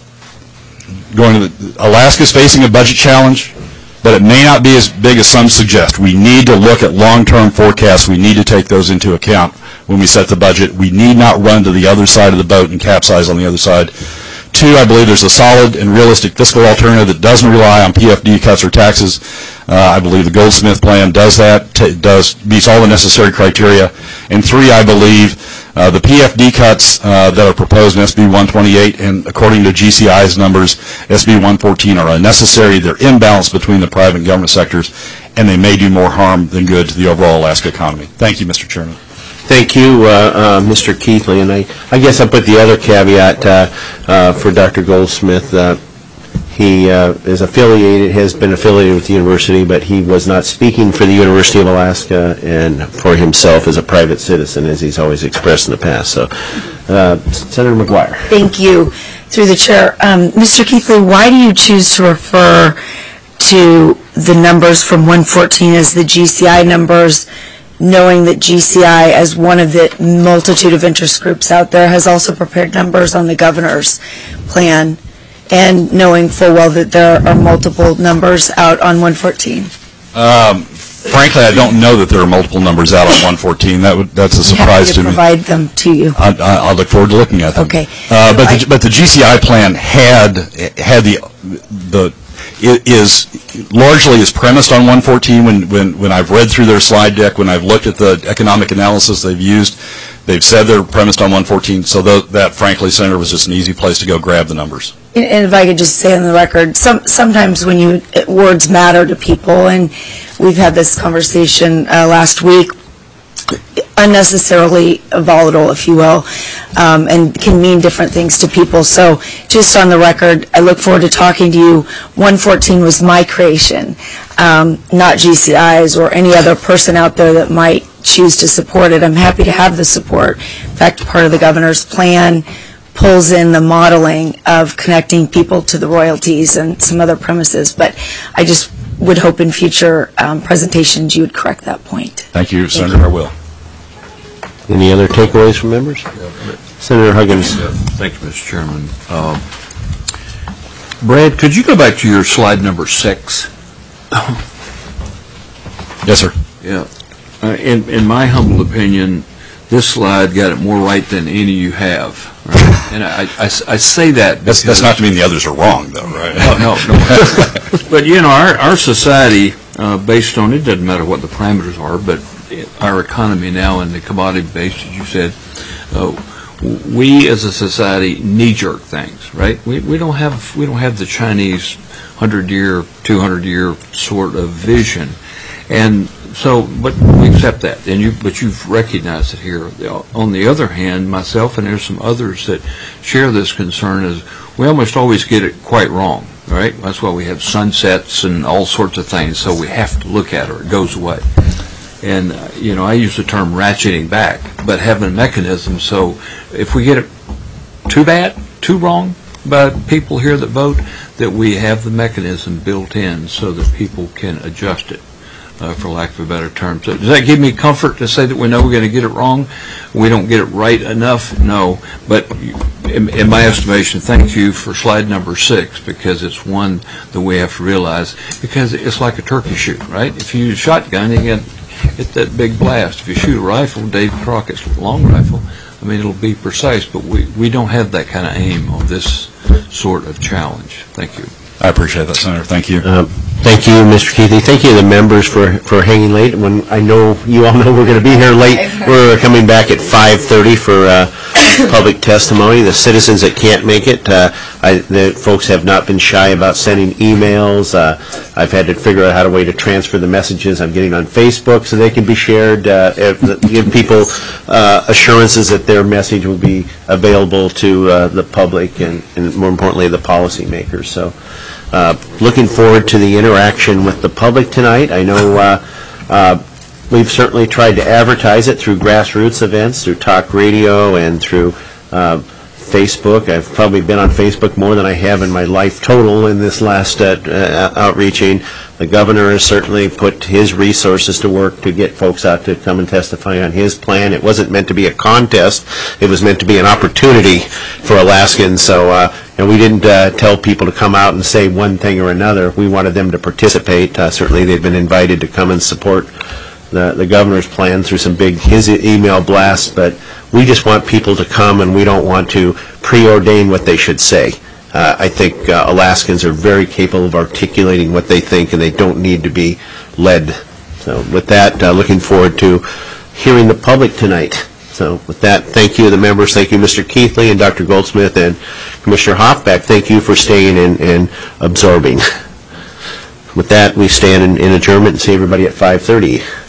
[SPEAKER 7] Alaska is facing a budget challenge, but it may not be as big as some suggest. We need to look at long-term forecasts. We need to take those into account when we set the budget. We need not run to the other side of the boat and capsize on the other side. Two, I believe there's a solid and realistic fiscal alternative that doesn't rely on PFD cuts or taxes. I believe the Goldsmith plan does that, meets all the necessary criteria. And three, I believe the PFD cuts that are proposed in SB 128 and according to GCI's numbers, SB 114 are unnecessary. They're imbalanced between the private and government sectors, and they may do more harm than good to the overall Alaska economy. Thank you, Mr. Chairman.
[SPEAKER 1] Thank you, Mr. Keithley. And I guess I'll put the other caveat for Dr. Goldsmith. He has been affiliated with the university, but he was not speaking for the University of Alaska and for himself as a private citizen, as he's always expressed in the past. So, Senator McGuire.
[SPEAKER 2] Thank you. Through the chair. Mr. Keithley, why do you choose to refer to the numbers from 114 as the GCI numbers, knowing that GCI, as one of the multitude of interest groups out there, has also prepared numbers on the governor's plan, and knowing full well that there are multiple numbers out on 114?
[SPEAKER 7] Frankly, I don't know that there are multiple numbers out on 114. That's a surprise to me.
[SPEAKER 2] Provide them to you.
[SPEAKER 7] I'll look forward to looking at them.
[SPEAKER 2] Okay.
[SPEAKER 7] But the GCI plan largely is premised on 114. When I've read through their slide deck, when I've looked at the economic analysis they've used, they've said they're premised on 114. So that, frankly, Senator, was just an easy place to go grab the numbers.
[SPEAKER 2] And if I could just say on the record, sometimes when words matter to people, and we've had this conversation last week, unnecessarily volatile, if you will, and can mean different things to people. So just on the record, I look forward to talking to you. 114 was my creation, not GCI's or any other person out there that might choose to support it. I'm happy to have the support. In fact, part of the governor's plan pulls in the modeling of connecting people to the royalties and some other premises, but I just would hope in future presentations you would correct that point.
[SPEAKER 7] Thank you, Senator. I will.
[SPEAKER 1] Any other takeaways from members? Senator Huggins.
[SPEAKER 8] Thank you, Mr. Chairman. Brad, could you go back to your slide number 6?
[SPEAKER 7] Yes, sir.
[SPEAKER 8] Yeah. In my humble opinion, this slide got it more right than any you have. Right? And I say that because...
[SPEAKER 7] That's not to mean the others are wrong, though, right?
[SPEAKER 8] No. But, our society, based on, it doesn't matter what the parameters are, but our economy now and the commodity base, as you said, we as a society knee-jerk things, right? We don't have the Chinese 100-year, 200-year sort of vision, and so, but we accept that, but you've recognized it here. On the other hand, myself and there's some others that share this concern is we almost always get it quite wrong, right? That's why we have sunsets and all sorts of things, so we have to look at it or it goes away. And, I use the term ratcheting back, but having a mechanism, so if we get it too bad, too wrong by people here that vote, that we have the mechanism built in so that people can adjust it, for lack of a better term. So does that give me comfort to say that we know we're going to get it wrong? We don't get it right enough? No. But in my estimation, thank you for slide number 6, because it's one that we have to realize, because it's like a turkey shoot, right? If you use a shotgun, you get hit that big blast. If you shoot a rifle, Dave Crockett's long rifle, I mean, it'll be precise, but we don't have that kind of aim on this sort of challenge. Thank you.
[SPEAKER 7] I appreciate that, Senator. Thank you.
[SPEAKER 1] Thank you, Mr. Keithley. Thank you to the members for hanging late. When I know you all know we're going to be here late, we're coming back at 5:30 for public testimony. The citizens that can't make it, the folks have not been shy about sending emails. I've had to figure out how to transfer the messages I'm getting on Facebook so they can be shared. Give people assurances that their message will be available to the public and more importantly the policymakers. So. Looking forward to the interaction with the public tonight. I know we've certainly tried to advertise it through grassroots events, through talk radio, and through Facebook. I've probably been on Facebook more than I have in my life total in this last outreaching. The governor has certainly put his resources to work to get folks out to come and testify on his plan. It wasn't meant to be a contest. It was meant to be an opportunity for Alaskans. So, and we didn't tell people to come out and say one thing or another. We wanted them to participate. Certainly they've been invited to come and support the governor's plan through some his email blasts, but we just want people to come, and we don't want to preordain what they should say. I think Alaskans are very capable of articulating what they think, and they don't need to be led. So with that, looking forward to hearing the public tonight. So with that, thank you to the members. Thank you, Mr. Keithley and Dr. Goldsmith and Commissioner Hoffbeck. Thank you for staying and absorbing. With that, we stand in adjournment and see everybody at 5:30.